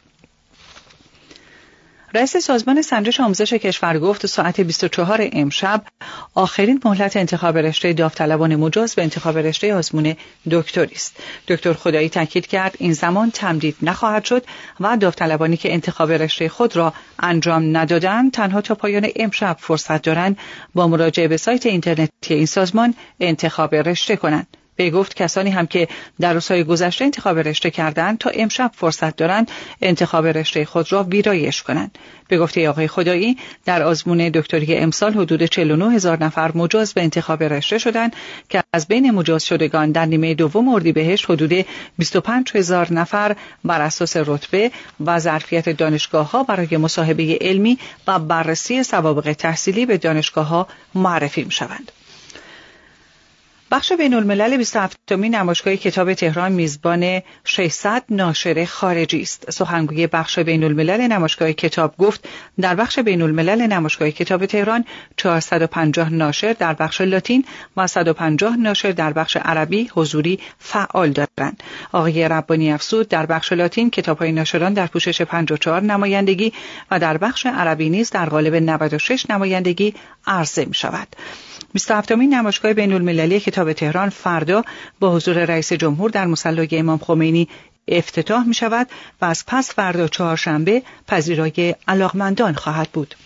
رئیس سازمان سنجش آموزش کشور گفت ساعت بیست و چهار امشب آخرین مهلت انتخاب رشته داوطلبان مجاز به انتخاب رشته آزمون دکتری است. دکتر خدایی تاکید کرد این زمان تمدید نخواهد شد و داوطلبانی که انتخاب رشته خود را انجام ندادند تنها تا پایان امشب فرصت دارند با مراجعه به سایت اینترنتی این سازمان انتخاب رشته کنند. به گفت کسانی هم که در روزهای گذشته انتخاب رشته کردند تا امشب فرصت دارند انتخاب رشته خود را ویرایش کنند. به گفته آقای خدایی در آزمون دکتری امسال حدود چهل و نه هزار نفر مجاز به انتخاب رشته شدند که از بین مجاز شدگان در نیمه دوم اردیبهشت حدود بیست و پنج هزار نفر بر اساس رتبه و ظرفیت دانشگاه‌ها برای مصاحبه علمی و بررسی سوابق تحصیلی به دانشگاه‌ها معرفی می‌شوند. بخش بین الملل بیست و هفتمین نمایشگاه کتاب تهران میزبان ششصد ناشر خارجی است. سخنگوی بخش بین الملل نمایشگاه کتاب گفت در بخش بین الملل نمایشگاه کتاب تهران چهارصد و پنجاه ناشر در بخش لاتین و صد و پنجاه ناشر در بخش عربی حضوری فعال دارند. آقای ربانی افزود در بخش لاتین کتاب‌های ناشران در پوشش پنجاه و چهار نمایندگی و در بخش عربی نیز در قالب نود و شش نمایندگی عرضه می‌شود. بیست و هفتمین نمایشگاه بین المللی کتاب تهران فردا با حضور رئیس جمهور در مصلی امام خمینی افتتاح می شود و از پس فردا چهارشنبه پذیرای علاقمندان خواهد بود.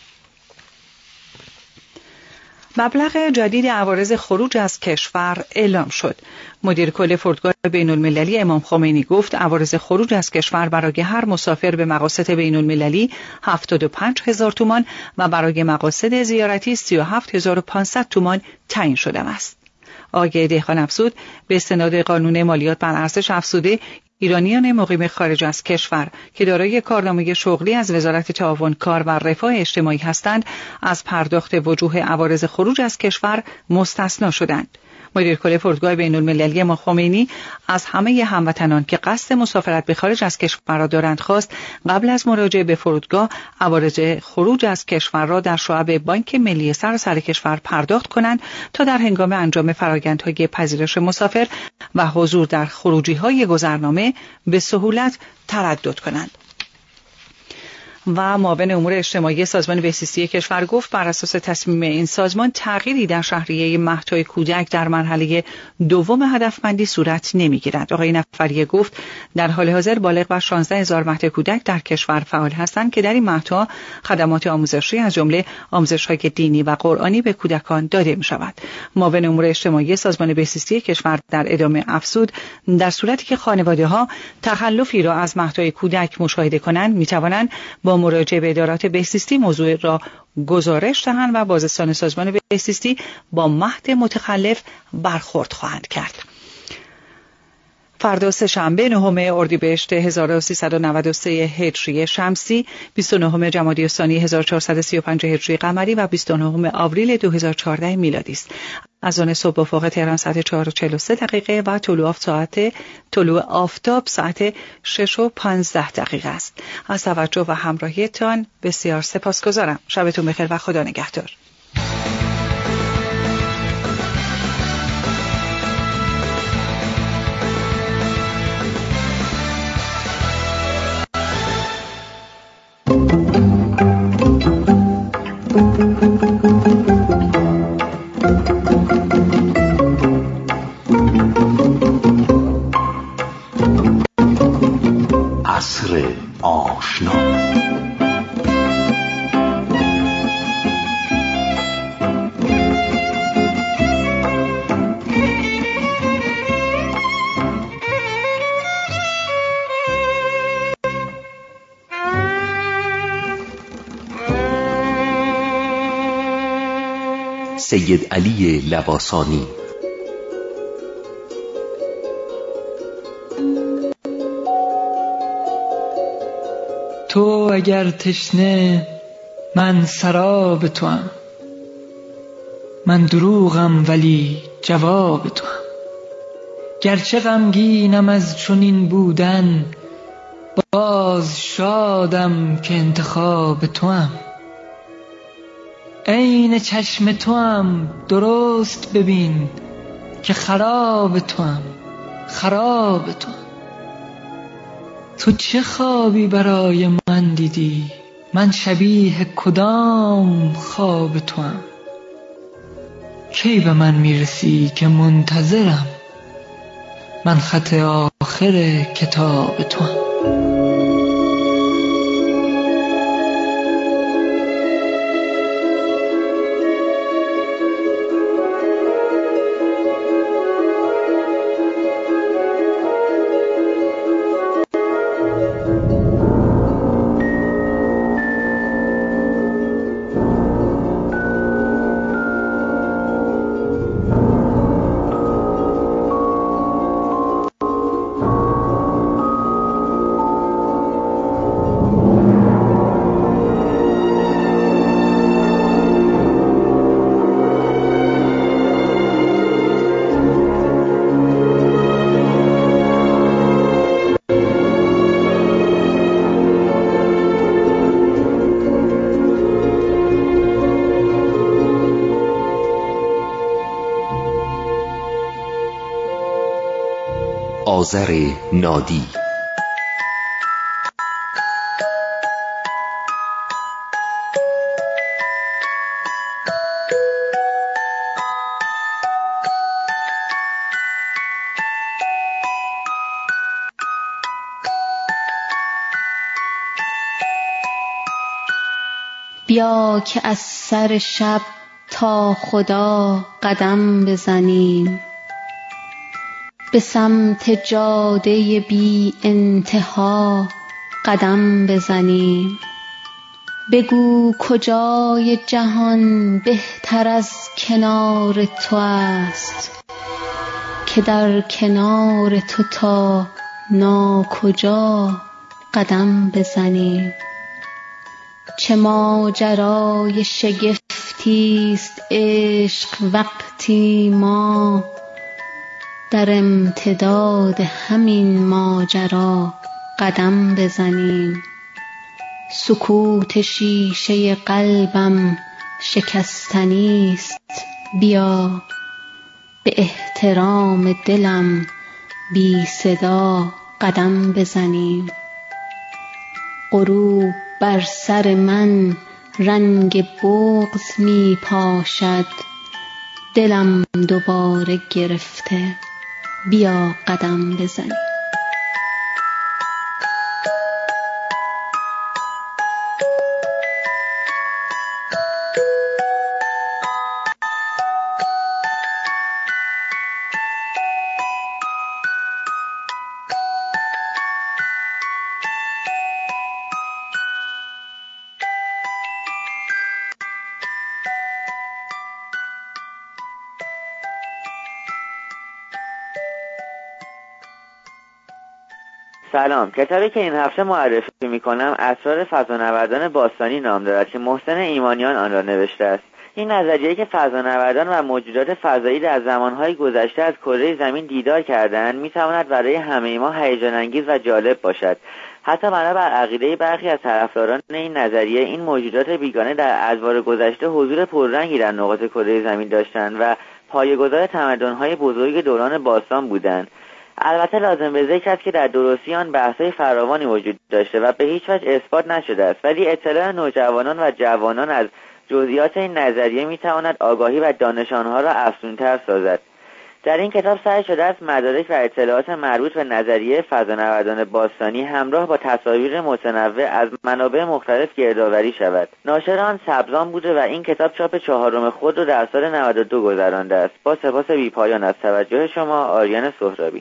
مبلغ جدید عوارض خروج از کشور اعلام شد. مدیر کل فرودگاه بین المللی امام خمینی گفت عوارض خروج از کشور برای هر مسافر به مقاصد بین المللی هفتاد و پنج هزار تومان و برای مقاصد زیارتی سی و هفت هزار و پانصد تومان تعیین شده است. آقای دهقان افزود به استناد قانون مالیات بر ارزش افزوده ایرانیان مقیم خارج از کشور که دارای کارنامه شغلی از وزارت تعاون کار و رفاه اجتماعی هستند از پرداخت وجوه عوارض خروج از کشور مستثنا شدند. مدیر کل فرودگاه بین المللی امام خمینی از همه هموطنان که قصد مسافرت به خارج از کشور را دارند خواست قبل از مراجعه به فرودگاه عوارض خروج از کشور را در شعب بانک ملی سراسر کشور پرداخت کنند تا در هنگام انجام فرآیندهای پذیرش مسافر و حضور در خروجی‌های گذرنامه به سهولت تردد کنند. و معاون امور اجتماعی سازمان بهزیستی کشور گفت بر اساس تصمیم این سازمان تغییری در شهریه مهدهای کودک در مرحله دوم هدفمندی صورت نمیگیرد. آقای نفری گفت در حال حاضر بالغ بر شانزده هزار مهد کودک در کشور فعال هستند که در این مهدها خدمات آموزشی از جمله آموزش‌های دینی و قرآنی به کودکان داده می‌شود. معاون امور اجتماعی سازمان بهزیستی کشور در ادامه افزود در صورتی که خانواده‌ها تخلفی را از مهدهای کودک مشاهده کنند می‌توانند با مراجعه به ادارات بهزیستی موضوع را گزارش دهند و بازرسان سازمان بهزیستی با مهد متخلف برخورد خواهند کرد. فردا سه‌شنبه نهم اردیبهشت هزار و سیصد و نود و سه هجری شمسی، بیست و نهم جمادی الثانی هزار و چهارصد و سی و پنج هجری قمری و بیست و نهم آوریل دو هزار و چهارده میلادی است. از آن صبح افق تهران ساعت چهار و چهل و سه دقیقه و طلوع ساعت طلوع آفتاب ساعت شش و پانزده دقیقه است. از توجه و همراهیتان بسیار سپاسگزارم. شبتون بخیر و خدا نگهدار. عصر آشنا. سید علی لواسانی. تو اگر تشنه من سراب توام، من دروغم ولی جواب توام. گرچه غمگینم از چنین بودن، باز شادم که انتخاب توام. عین چشم توام درست ببین که خراب توام، خراب توام. تو چه خوابی برای من دیدی؟ من شبیه کدام خواب توام؟ کی به من میرسی که منتظرم؟ من خط آخر کتاب توام. آذر نادی. بیا که از سر شب تا خدا قدم بزنیم، به سمت جاده بی انتها قدم بزنیم. بگو کجای جهان بهتر از کنار تو است، که در کنار تو تا ناکجا قدم بزنیم. چه ماجرای شگفتی است عشق وقتی ما در امتداد همین ماجرا قدم بزنیم. سکوت شیشه قلبم شکستنی است، بیا به احترام دلم بی صدا قدم بزنیم. غروب بر سر من رنگ بغض می پاشد، دلم دوباره گرفته، بیا قدم بزنیم. سلام. کتابی که این هفته معرفی میکنم اسرار فضانوردان باستانی نام دارد که محسن ایمانیان آن را نوشته است. این نظریه که فضانوردان و موجودات فضایی در زمانهای گذشته از کره زمین دیدار کردند میتواند برای همه ما هیجان انگیز و جالب باشد. حتی بنابر عقیده برخی از طرفداران این نظریه، این موجودات بیگانه در ادوار گذشته حضور پررنگی در نقاط کره زمین داشتند و پایه‌گذار تمدن‌های بزرگ دوران باستان بودند. البته لازم به ذکر است که در درستی آن بحث‌های فراوانی وجود داشته و به هیچ وجه اثبات نشده است، ولی اطلاع نوجوانان و جوانان از جزئیات این نظریه می‌تواند آگاهی و دانش آنها را افزون‌تر سازد. در این کتاب سعی شده است مدارک و اطلاعات مربوط به نظریه فضانوردان باستانی همراه با تصاویر متنوع از منابع مختلف گردآوری شود. ناشر آن سبزان بوده و این کتاب چاپ چهارم خود را در سال نود و دو گذرانده است. با سپاس بی‌پایان از توجه شما، آریان سهرابی.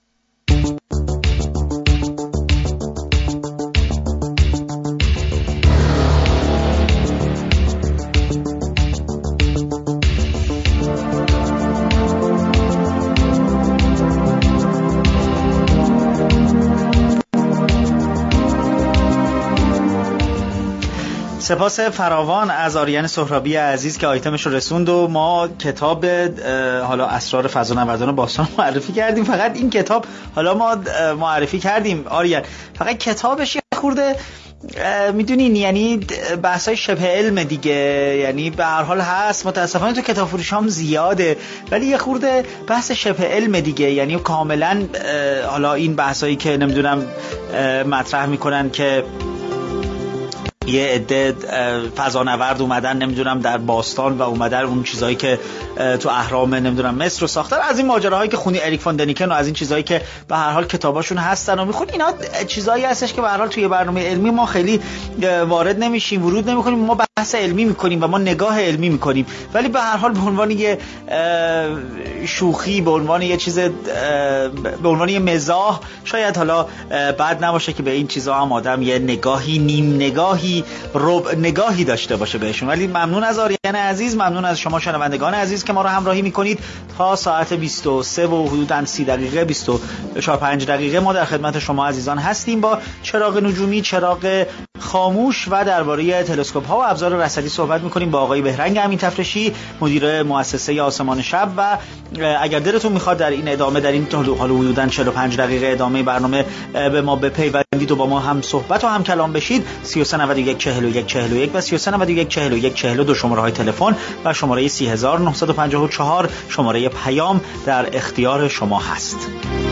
سپاس فراوان از آریان سهرابی عزیز که آیتمش رو رسوند و ما کتاب حالا اسرار فضانوردان باستان معرفی کردیم. فقط این کتاب حالا ما معرفی کردیم آریان، فقط کتابش یه خورده میدونین یعنی بحثای شبه علم دیگه، یعنی به هر حال هست متاسفانه تو کتاب فروش هم زیاده، ولی یه خورده بحث شبه علم دیگه، یعنی کاملا حالا این بحثایی که نمیدونم مطرح میکنن که یه عده فضانورد اومدن نمیدونم در باستان و اومدن اون چیزایی که تو اهرام نمیدونم مصر رو ساختن، از این ماجراهایی که خونی اریک فان دنیکن و از این چیزایی که به هر حال کتاباشون هستن و میخون، اینا چیزایی هستش که به هر حال توی برنامه علمی ما خیلی وارد نمیشیم، ورود نمیکنیم، ما بحث علمی میکنیم و ما نگاه علمی میکنیم، ولی به هر حال به عنوان یه شوخی، به عنوان یه چیز، به عنوان یه مزاح، شاید حالا بد نباشه که به این چیزا هم آدم یه نگاهی، نیم نگاهی، ربع نگاهی داشته باشه بهشون. ولی ممنون از آریان عزیز، ممنون از شما شنوندگان عزیز که ما رو همراهی میکنید. تا ساعت بیست و سه و حدوداً سی دقیقه، بیست و چهار پنج دقیقه ما در خدمت شما عزیزان هستیم با چراغ نجومی، چراغ خاموش و درباره تلسکوپ ها و ابزار رصدی صحبت میکنیم با آقای بهرنگ امین تفرشی، مدیر مؤسسه آسمان شب. و اگر دلتون میخواد در این ادامه، در این حالا حدوداً چهل و پنج دقیقه ادامه برنامه به ما بپیوندید و با ما هم صحبت و هم کلام بشید، سی و سه نود و یک چهل و یک چهل و یک و سی و سه نود و یک چهل و یک چهل و دو شماره های تلفن و شماره سی هزار و نهصد و پنجاه و چهار شماره پیام در اختیار شما هست.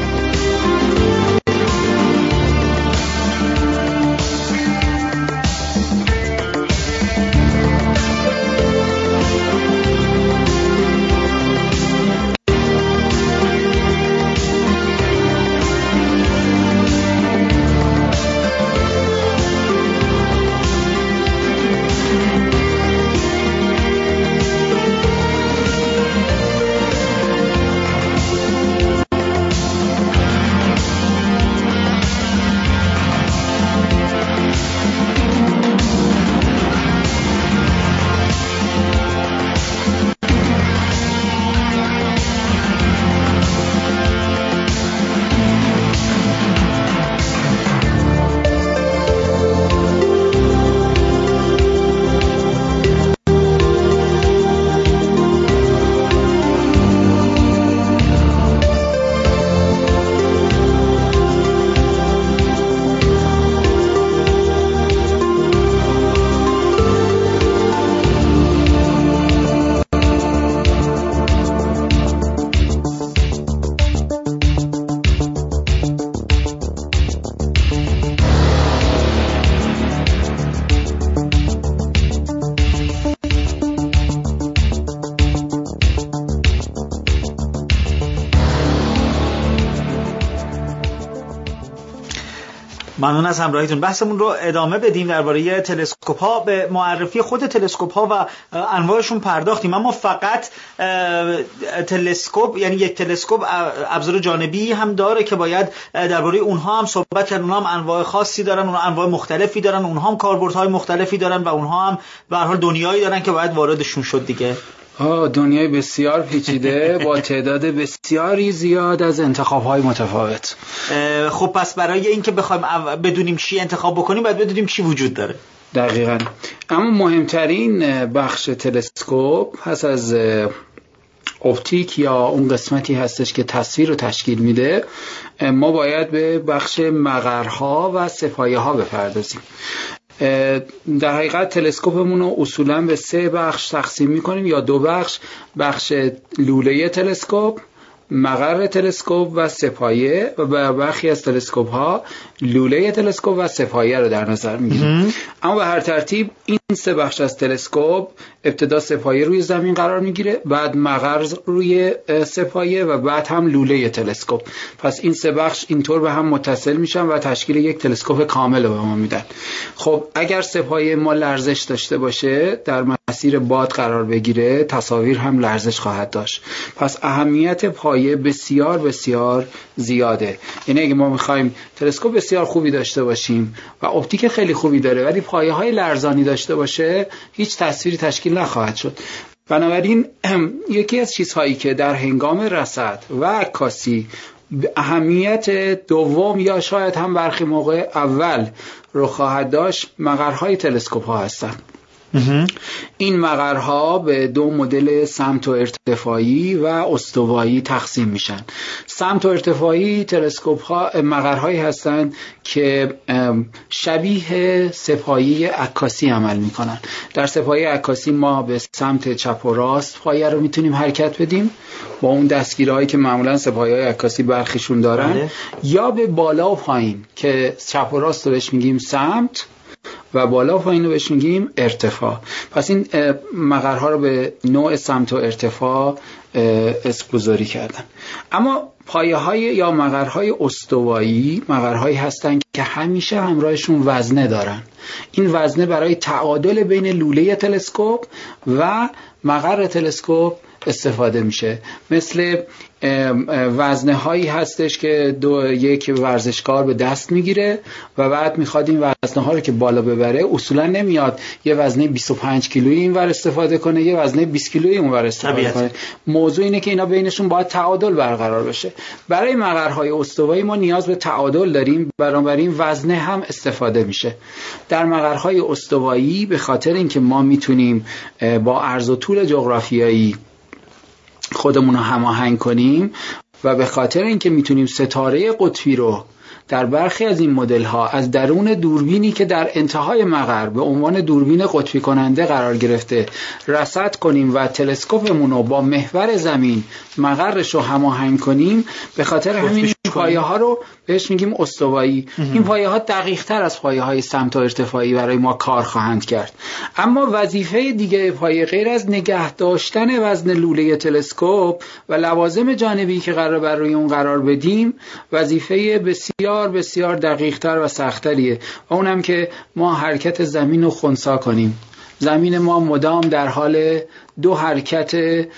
ممنون از همراهیتون. بحثمون رو ادامه بدیم درباره تلسکوپ ها. به معرفی خود تلسکوپ ها و انواعشون پرداختیم، اما فقط تلسکوپ، یعنی یک تلسکوپ ابزار جانبی هم داره که باید درباره اونها هم صحبت کرد. اونها هم انواع خاصی دارن، اونها انواع مختلفی دارن، اونها هم کاربردهای مختلفی دارن و اونها هم به هر حال دنیایی دارن که باید واردشون شد دیگه. آه دنیای بسیار پیچیده با تعداد بسیاری زیاد از انتخاب‌های متفاوت. خب پس برای اینکه بخوایم بدونیم چی انتخاب بکنیم باید بدونیم چی وجود داره. دقیقاً. اما مهمترین بخش تلسکوپ پس از اپتیک یا اون قسمتی هستش که تصویر رو تشکیل میده، ما باید به بخش مقرها و سه‌پایه‌ها بپردازیم. در حقیقت تلسکوپمون رو اصولاً به سه بخش تقسیم میکنیم یا دو بخش، بخش لوله تلسکوپ، مقر تلسکوپ و سه‌پایه، و برخی از تلسکوپ ها لوله تلسکوپ و سه‌پایه رو در نظر میگیریم. اما به هر ترتیب این سه بخش از تلسکوپ ابتدا سه‌پایه روی زمین قرار میگیره، بعد مقر روی سه‌پایه و بعد هم لوله تلسکوپ. پس این سه بخش اینطور به هم متصل میشن و تشکیل یک تلسکوپ کامل رو به ما میدن. خب اگر سه‌پایه ما لرزش داشته باشه، در مسیر باد قرار بگیره، تصاویر هم لرزش خواهد داشت. پس اهمیت پایه بسیار بسیار زیاده. یعنی اگه ما میخوایم تلسکوپ بسیار خوبی داشته باشیم و اپتیک خیلی خوبی داره ولی پایه های لرزانی داشته باشه، هیچ تصویری تشکیل نخواهد شد. بنابراین یکی از چیزهایی که در هنگام رصد و عکاسی اهمیت دوم یا شاید هم برخی موقع اول رو خواهد داشت، مقرهای تلسکوپ ها هستند. این مقرها به دو مدل سمت و ارتفاعی و استوایی تقسیم میشن. سمت و ارتفاعی تلسکوپ ها مقرهایی هستند که شبیه سه‌پایه عکاسی عمل میکنن. در سه‌پایه عکاسی ما به سمت چپ و راست پایه رو میتونیم حرکت بدیم با اون دستگیرهایی که معمولا سه‌پایه‌های عکاسی برخیشون دارن، بله. یا به بالا و پایین که چپ و راست رو بهش میگیم سمت و بالا و پایین رو بهش میگیم ارتفاع. پس این مقرها رو به نوع سمت و ارتفاع اسمگذاری کردن. اما پایه‌های یا مقرهای استوایی مقرهایی هستن که همیشه همراهشون وزنه دارن. این وزنه برای تعادل بین لوله تلسکوپ و مقر تلسکوپ استفاده میشه. مثل وزنه هایی هستش که دو یک ورزشکار به دست میگیره و بعد میخواد این وزنه ها رو که بالا ببره، اصولا نمیاد یه وزنه بیست و پنج کیلویی این ور استفاده کنه، یه وزنه بیست کیلویی اون ور استفاده طبیعت. کنه. موضوع اینه که اینا بینشون باید تعادل برقرار بشه. برای مقرهای استوایی ما نیاز به تعادل داریم، بنابراین وزنه هم استفاده میشه. در مقرهای استوایی به خاطر اینکه ما میتونیم با عرض و طول جغرافیایی خودمون رو هماهنگ کنیم و به خاطر اینکه میتونیم ستاره قطبی رو در برخی از این مدل ها از درون دوربینی که در انتهای مقر به عنوان دوربین قطبی کننده قرار گرفته رصد کنیم و تلسکوپمون رو با محور زمین مقرش رو هماهنگ کنیم، به خاطر همین پایه ها رو بهش میگیم استوایی. این پایه ها دقیق تر از پایه های سمت و ارتفاعی برای ما کار خواهند کرد. اما وظیفه دیگه پایه غیر از نگه داشتن وزن لوله تلسکوپ و لوازم جانبی که قرار بر روی اون قرار بدیم، وظیفه بسیار بسیار دقیق تر و سخت‌تریه و اونم که ما حرکت زمین رو خنثی کنیم. زمین ما مدام در حال دو حرکت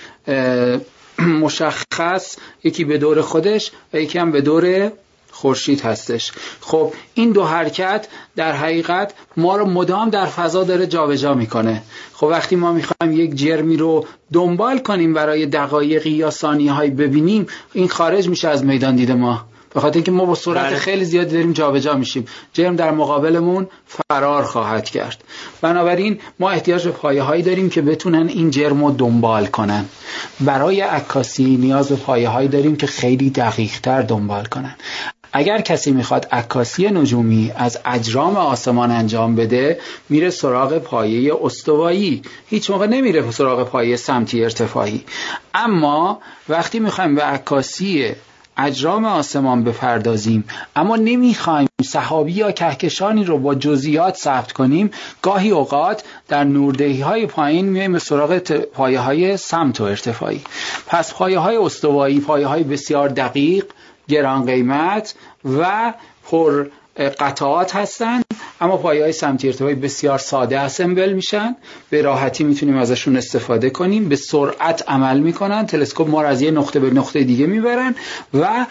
مشخص، یکی به دور خودش و یکی هم به دور خورشید هستش. خب این دو حرکت در حقیقت ما رو مدام در فضا داره جابجا میکنه. خب وقتی ما میخوایم یک جرمی رو دنبال کنیم برای دقایقی یا ثانیه‌هایی ببینیم، این خارج میشه از میدان دید ما، به خاطر اینکه ما با سرعت بله. خیلی زیادی داریم جابجا میشیم. جرم در مقابلمون فرار خواهد کرد. بنابراین ما احتیاج به پایه‌هایی داریم که بتونن این جرم رو دنبال کنن. برای عکاسی نیاز به پایه‌هایی داریم که خیلی دقیق‌تر دنبال کنن. اگر کسی میخواد عکاسی نجومی از اجرام آسمان انجام بده، میره سراغ پایه استوایی، هیچ موقع نمیره سراغ پایه سمتی ارتفاعی. اما وقتی میخوایم به عکاسی اجرام آسمان بپردازیم اما نمیخوایم سحابی یا کهکشانی رو با جزئیات ثبت کنیم، گاهی اوقات در نوردهی‌های پایین میایم به سراغ پایه‌های سمت و ارتفاعی. پس پایه‌های استوایی پایه‌های بسیار دقیق، گران قیمت و پر قطعات هستند، اما پایه‌های سمتی ارتفاعی بسیار ساده اسمبل میشن، به راحتی میتونیم ازشون استفاده کنیم، به سرعت عمل میکنن، تلسکوپ ما رو از یه نقطه به نقطه دیگه میبرن و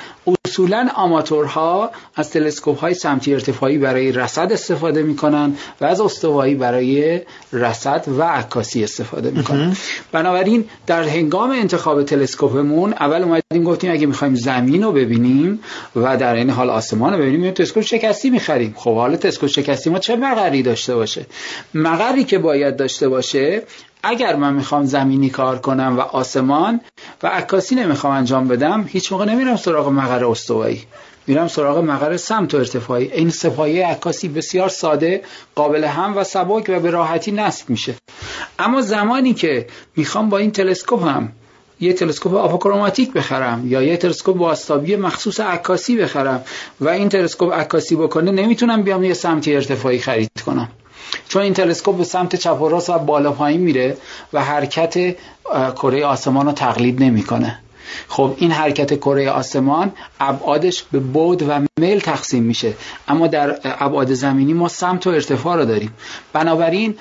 اصولا آماتورها از تلسکوپ های سمتی ارتفاعی برای رصد استفاده میکنن و از استوایی برای رصد و عکاسی استفاده میکنن. بنابراین در هنگام انتخاب تلسکوپمون اول اومدیم گفتیم اگه میخوایم زمین رو ببینیم و در این حال آسمان رو ببینیم یه تلسکوپ شکستی میخریم. خب حالا تلسکوپ شکستی ما چه مقری داشته باشه؟ مقری که باید داشته باشه اگر من میخوام زمینی کار کنم و آسمان و عکاسی نمیخوام انجام بدم، هیچ موقع نمیرم سراغ مقر استوایی، میرم سراغ مقر سمت و ارتفاعی. این سپایه عکاسی بسیار ساده، قابل هم و سبک و به راحتی نصب میشه. اما زمانی که میخوام با این تلسکوپ هم یه تلسکوپ آپوکروماتیک بخرم یا یه تلسکوپ بازتابی مخصوص عکاسی بخرم و این تلسکوپ عکاسی بکنه، نمیتونم بیام یه سمتی ارتفاعی خرید کنم، چون این تلسکوپ به سمت چپ و راست و بالا پایین میره و حرکت کره آسمان رو تقلید نمیکنه. خب این حرکت کره آسمان ابعادش به بعد و میل تقسیم میشه، اما در ابعاد زمینی ما سمت و ارتفاع رو داریم. بنابراین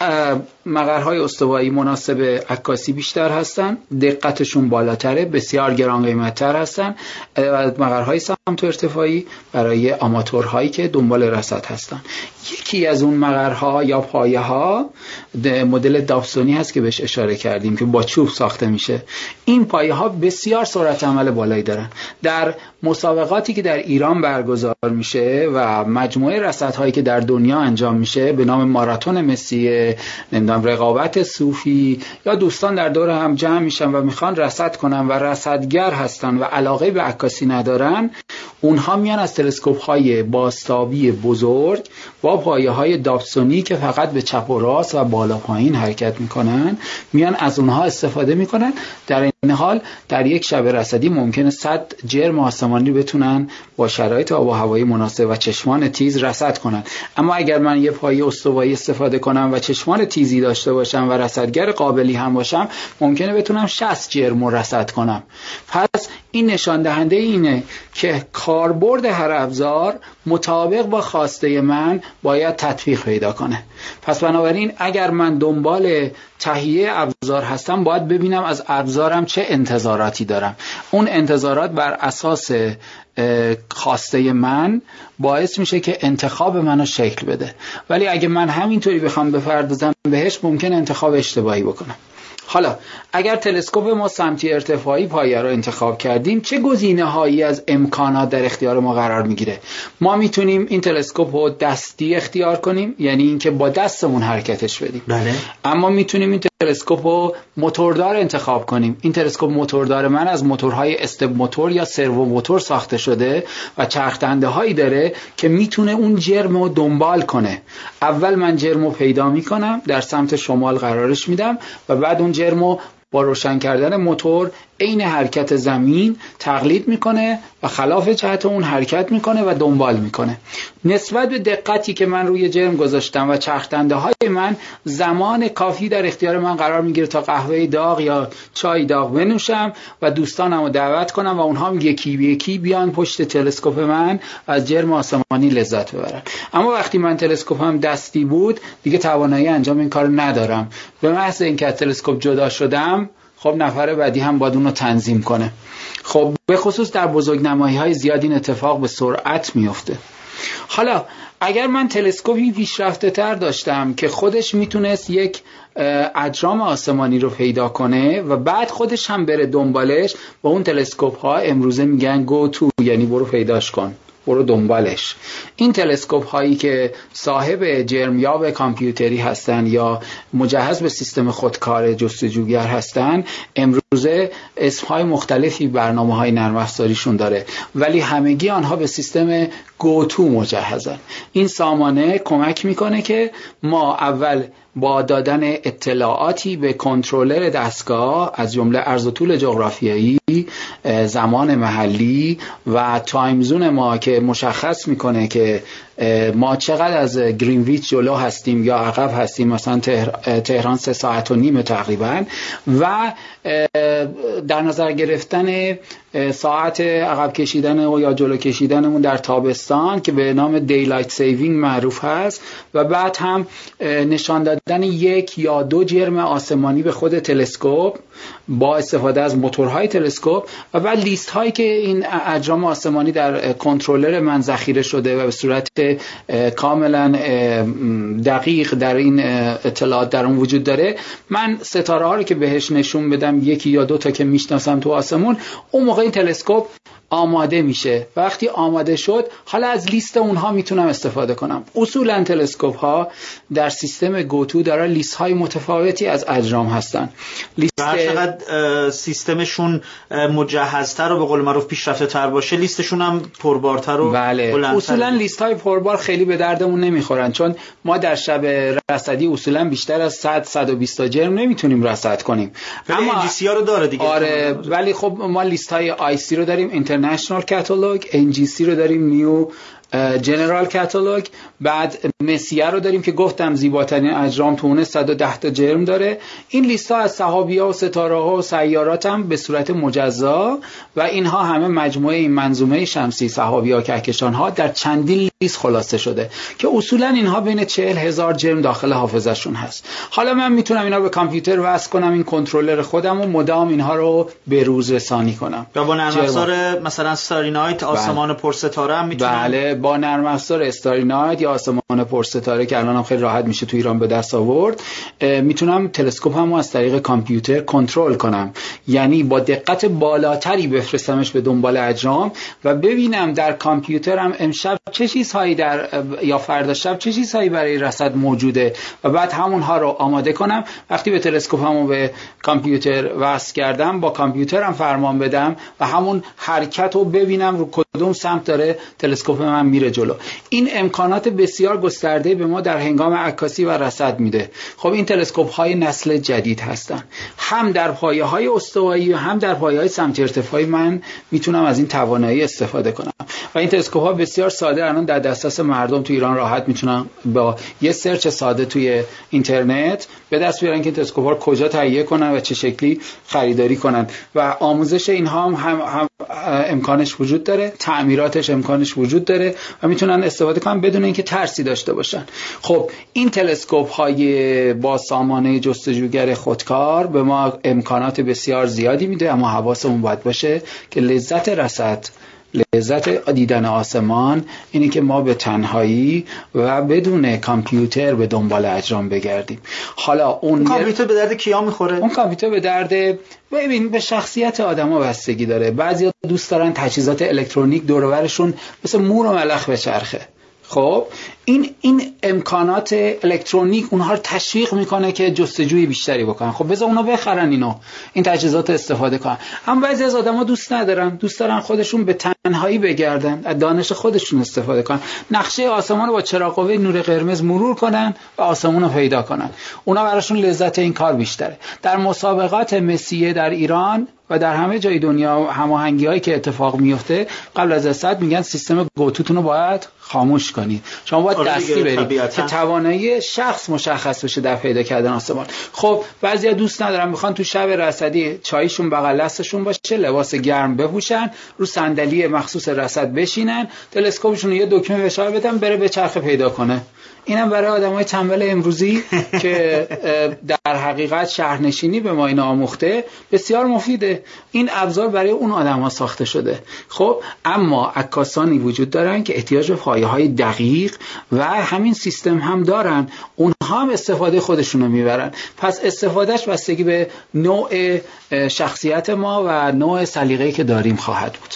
مقرهای استوایی مناسب عکاسی بیشتر هستن، دقتشون بالاتره، بسیار گران قیمت‌تر هستن. مقرهای سمت و ارتفاعی برای آماتورهایی که دنبال رصد هستن. یکی از اون مقرها یا پایه ها مدل دابسونی هست که بهش اشاره کردیم که با چوب ساخته میشه. این پایه ها بسیار سرعت عمل بالایی دارن. در مسابقاتی که در ایران برگزار میشه و مجموعه رصدهایی که در دنیا انجام میشه به نام ماراتون مسی، نمیدونم رقابت صوفی، یا دوستان در دور هم جمع میشن و میخوان رصد کنن و رصدگر هستن و علاقه به عکاسی ندارن، اونها میان از تلسکوپ های بازتابی بزرگ با پایه های دابسونی که فقط به چپ و راست و بالا پایین حرکت میکنن، میان از اونها استفاده میکنن. در این حال در یک شب رصدی ممکنه صد جرم آسمانی بتونن با شرایط آب و هوایی مناسب و چشمان تیز رصد کنن. اما اگر من یه پایه استوایی استفاده کنم و چشمان تیزی داشته باشم و رصدگر قابلی هم باشم، ممکنه بتونم شصت جرم رصد کنم. پس این نشان دهنده اینه که کاربرد هر ابزار مطابق با خواسته من باید تطبیق پیدا کنه. پس بنابراین اگر من دنبال تهیه ابزار هستم، باید ببینم از ابزارم چه انتظاراتی دارم. اون انتظارات بر اساس خواسته من باعث میشه که انتخاب منو شکل بده. ولی اگه من همینطوری بخوام بپردازم بهش، ممکن انتخاب اشتباهی بکنم. حالا اگر تلسکوپ ما سمتی ارتفاعی پایه رو انتخاب کردیم، چه گزینه‌هایی از امکانات در اختیار ما قرار میگیره؟ ما میتونیم این تلسکوپ رو دستی اختیار کنیم، یعنی اینکه با دستمون حرکتش بدیم. بله. اما میتونیم این تلسکوپ رو موتوردار انتخاب کنیم. این تلسکوپ موتوردار من از موتورهای استپ موتور یا سرو موتور ساخته شده و چرخدنده هایی داره که میتونه اون جرم رو دنبال کنه. اول من جرم رو پیدا میکنم، در سمت شمال قرارش میدم و بعد اون جرم رو با روشن کردن موتور عین حرکت زمین تقلید میکنه و خلاف جهت اون حرکت میکنه و دنبال میکنه. نسبت به دقتی که من روی جرم گذاشتم و چرخدنده های من، زمان کافی در اختیار من قرار میگیره تا قهوه داغ یا چای داغ بنوشم و دوستانم رو دعوت کنم و اونها هم یکی به یکی بیان پشت تلسکوپ من از جرم آسمانی لذت ببرن. اما وقتی من تلسکوپم دستی بود، دیگه توانایی انجام این کار ندارم. به محض اینکه از تلسکوپ جدا شدم، خب نفر بعدی هم باید اون رو تنظیم کنه. خب به خصوص در بزرگنمایی های زیاد این اتفاق به سرعت میفته. حالا اگر من تلسکوپی پیشرفته تر داشتم که خودش میتونست یک اجرام آسمانی رو پیدا کنه و بعد خودش هم بره دنبالش، با اون تلسکوپ ها امروزه میگن گو تو، یعنی برو پیداش کن، برو دنبالش. این تلسکوپ هایی که صاحب جرمیاب کامپیوتری هستن یا مجهز به سیستم خودکار جستجوگر هستن، امروزه اسم های مختلفی برنامه های نرم افزاریشون داره، ولی همگی آنها به سیستم گوتو مجهزن. این سامانه کمک میکنه که ما اول با دادن اطلاعاتی به کنترلر دستگاه از جمله عرض و طول جغرافیایی، زمان محلی و تایم زون ما که مشخص میکنه که ما چقدر از گرینویچ جلو هستیم یا عقب هستیم، مثلا تهران سه ساعت و نیم تقریبا، و در نظر گرفتن ساعت عقب کشیدن و یا جلو کشیدنمون در تابستان که به نام دیلایت سیوینگ معروف هست و بعد هم نشان دادن یک یا دو جرم آسمانی به خود تلسکوپ با استفاده از موتورهای تلسکوپ و بعد لیست هایی که این اجرام آسمانی در کنترلر من ذخیره شده و به صورت کاملا دقیق در این اطلاعات در اون وجود داره. من ستاره ها رو که بهش نشون بدم، یکی یا دو تا که میشناسم تو آسمون، اون موقع این تلسکوپ آماده میشه. وقتی آماده شد حالا از لیست اونها میتونم استفاده کنم. اصولا تلسکوپ ها در سیستم گوتو دارن لیست های متفاوتی از اجرام هستن. لیست هر چقدر سیستمشون مجهزتر و به قول معروف پیشرفته تر باشه، لیستشون هم پربارتر و بله. بلندتر. اصولا لیست های پربار خیلی به دردمون نمیخورن، چون ما در شب رصدی اصولا بیشتر از صد تا صد و بیست تا جرم نمیتونیم رصد کنیم. اما ان جی سی ها رو داره دیگه. آره، ولی خب ما لیست های آی سی رو داریم، اینترنشنال کاتالوگ، ان جی سی رو داریم، نیو جنرال کاتالوگ، بعد مسیه رو داریم که گفتم زیباترین اجرام تو اونه صد و ده تا جرم داره. این لیست ها از سحابی‌ها و ستاره‌ها و سیارات هم به صورت مجزا و اینها همه مجموعه این منظومه شمسی سحابی‌ها کهکشان‌ها در چندین لیست خلاصه شده که اصولا اینها بین چهل هزار جرم داخل حافظه‌شون هست. حالا من میتونم اینا به کامپیوتر وصل کنم، این کنترلر خودم و مدام اینها رو به روز رسانی کنم. و با نرم افزار مثلا استاری نایت آسمان پرستاره هم میتونم. بله، با نرم افزار استاری نایت یا آسمان پرستاره که الان هم خیلی راحت میشه تو ایران به دست آورد، میتونم تلسکوپمو از طریق کامپیوتر کنترل کنم، یعنی با دقت بالاتری بفرستمش به دنبال اجرام و ببینم در کامپیوترم امشب چه چیزهایی در یا فردا شب چه چیزهایی برای رصد موجوده و بعد همونها رو آماده کنم. وقتی به تلسکوپمو به کامپیوتر وصل کردم، با کامپیوترم فرمان بدم و همون حرکت رو ببینم رو کدوم سمت داره تلسکوپ من میره جلو. این امکانات بسیار گسترده به ما در هنگام عکاسی و رصد میده. خب این تلسکوپ های نسل جدید هستن، هم در پایه های استوایی و هم در پایه های سمت ارتفاعی من میتونم از این توانایی استفاده کنم و این تلسکوپ ها بسیار ساده الان در دسترس مردم تو ایران راحت میتونن با یه سرچ ساده توی اینترنت به دست بیارن که این تلسکوپ ها رو کجا تهیه کنن و چه شکلی خریداری کنن و آموزش اینها هم, هم, هم امکانش وجود داره، تعمیراتش امکانش وجود داره و میتونن استفاده کنن بدون اینکه ترسی داشته باشن. خب این تلسکوپ های با سامانه جستجوگر خودکار به ما امکانات بسیار زیادی میده، اما حواسمون باید باشه که لذت رصد، لذت دیدن آسمان اینه که ما به تنهایی و بدون کامپیوتر به دنبال اجرام بگردیم. حالا اون کامپیوتر به درد کیا میخوره؟ اون کامپیوتر به درد، ببین، به شخصیت آدما بستگی داره. بعضیا دوست دارن تجهیزات الکترونیک دور و برشون مثل مور و ملخ بچرخه. خب این این امکانات الکترونیک اونها رو تشویق میکنه که جستجوی بیشتری بکنن. خب بذار اونا بخرن اینو، این تجهیزات استفاده کنن. اما بعضی از آدما دوست ندارن، دوست دارن خودشون به تنهایی بگردن، از دانش خودشون استفاده کنن، نقشه آسمان رو با چراغ قوه نور قرمز مرور کنن و آسمون رو پیدا کنن. اونا براشون لذت این کار بیشتره. در مسابقات مسیه در ایران و در همه جای دنیا هماهنگی‌هایی که اتفاق میفته قبل از رصد میگن سیستم گوتوتون رو باید خاموش کنید، شما باید دستی برید که توانایی شخص مشخص بشه در پیدا کردن آسمان. خب بعضیا دوست ندارن، میخوان تو شب رصدی چایشون بغل دستشون باشه، لباس گرم بپوشن، رو صندلی مخصوص رصد بشینن، تلسکوپشون یه دکمه فشار بدن بره به چرخ پیدا کنه. اینم برای آدمای تنبل امروزی که در حقیقت شهرنشینی به ما اینا آموخته بسیار مفیده. این ابزار برای اون آدم‌ها ساخته شده. خب اما عکاسانی وجود دارن که احتیاج به پایه‌های دقیق و همین سیستم هم دارن، اونها هم استفاده خودشونو میبرن. پس استفادهش بستگی به نوع شخصیت ما و نوع سلیقه‌ای که داریم خواهد بود.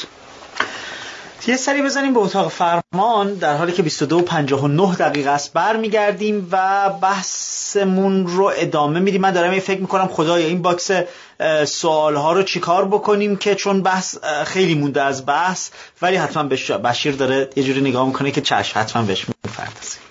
یه سری بزنیم به اتاق فرمان در حالی که بیست و دو و پنجاه و نه دقیقه است برمیگردیم و بحثمون رو ادامه میدیم. من دارم این فکر میکنم خدایا این باکس سوال ها رو چیکار بکنیم که چون بحث خیلی مونده از بحث، ولی حتما بشیر داره یه جوری نگاه میکنه که چشم حتما بهش میپردازیم.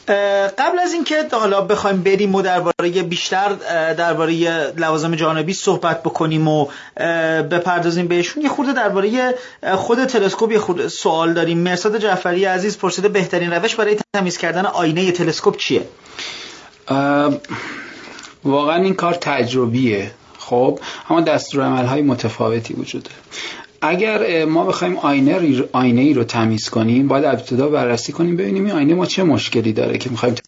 قبل از اینکه حالا بخوایم بریم و درباره بیشتر درباره لوازم جانبی صحبت بکنیم و بپردازیم بهشون، یه خورده درباره خود تلسکوپ یه خورده سوال داریم. مرصاد جعفری عزیز پرسیده بهترین روش برای تمیز کردن آینه تلسکوپ چیه؟ واقعا این کار تجربیه، خب اما دستورالعمل‌های متفاوتی وجود داره. اگر ما بخوایم آینه آینه ای رو تمیز کنیم، باید ابتدا بررسی کنیم ببینیم این آینه ما چه مشکلی داره که می‌خوایم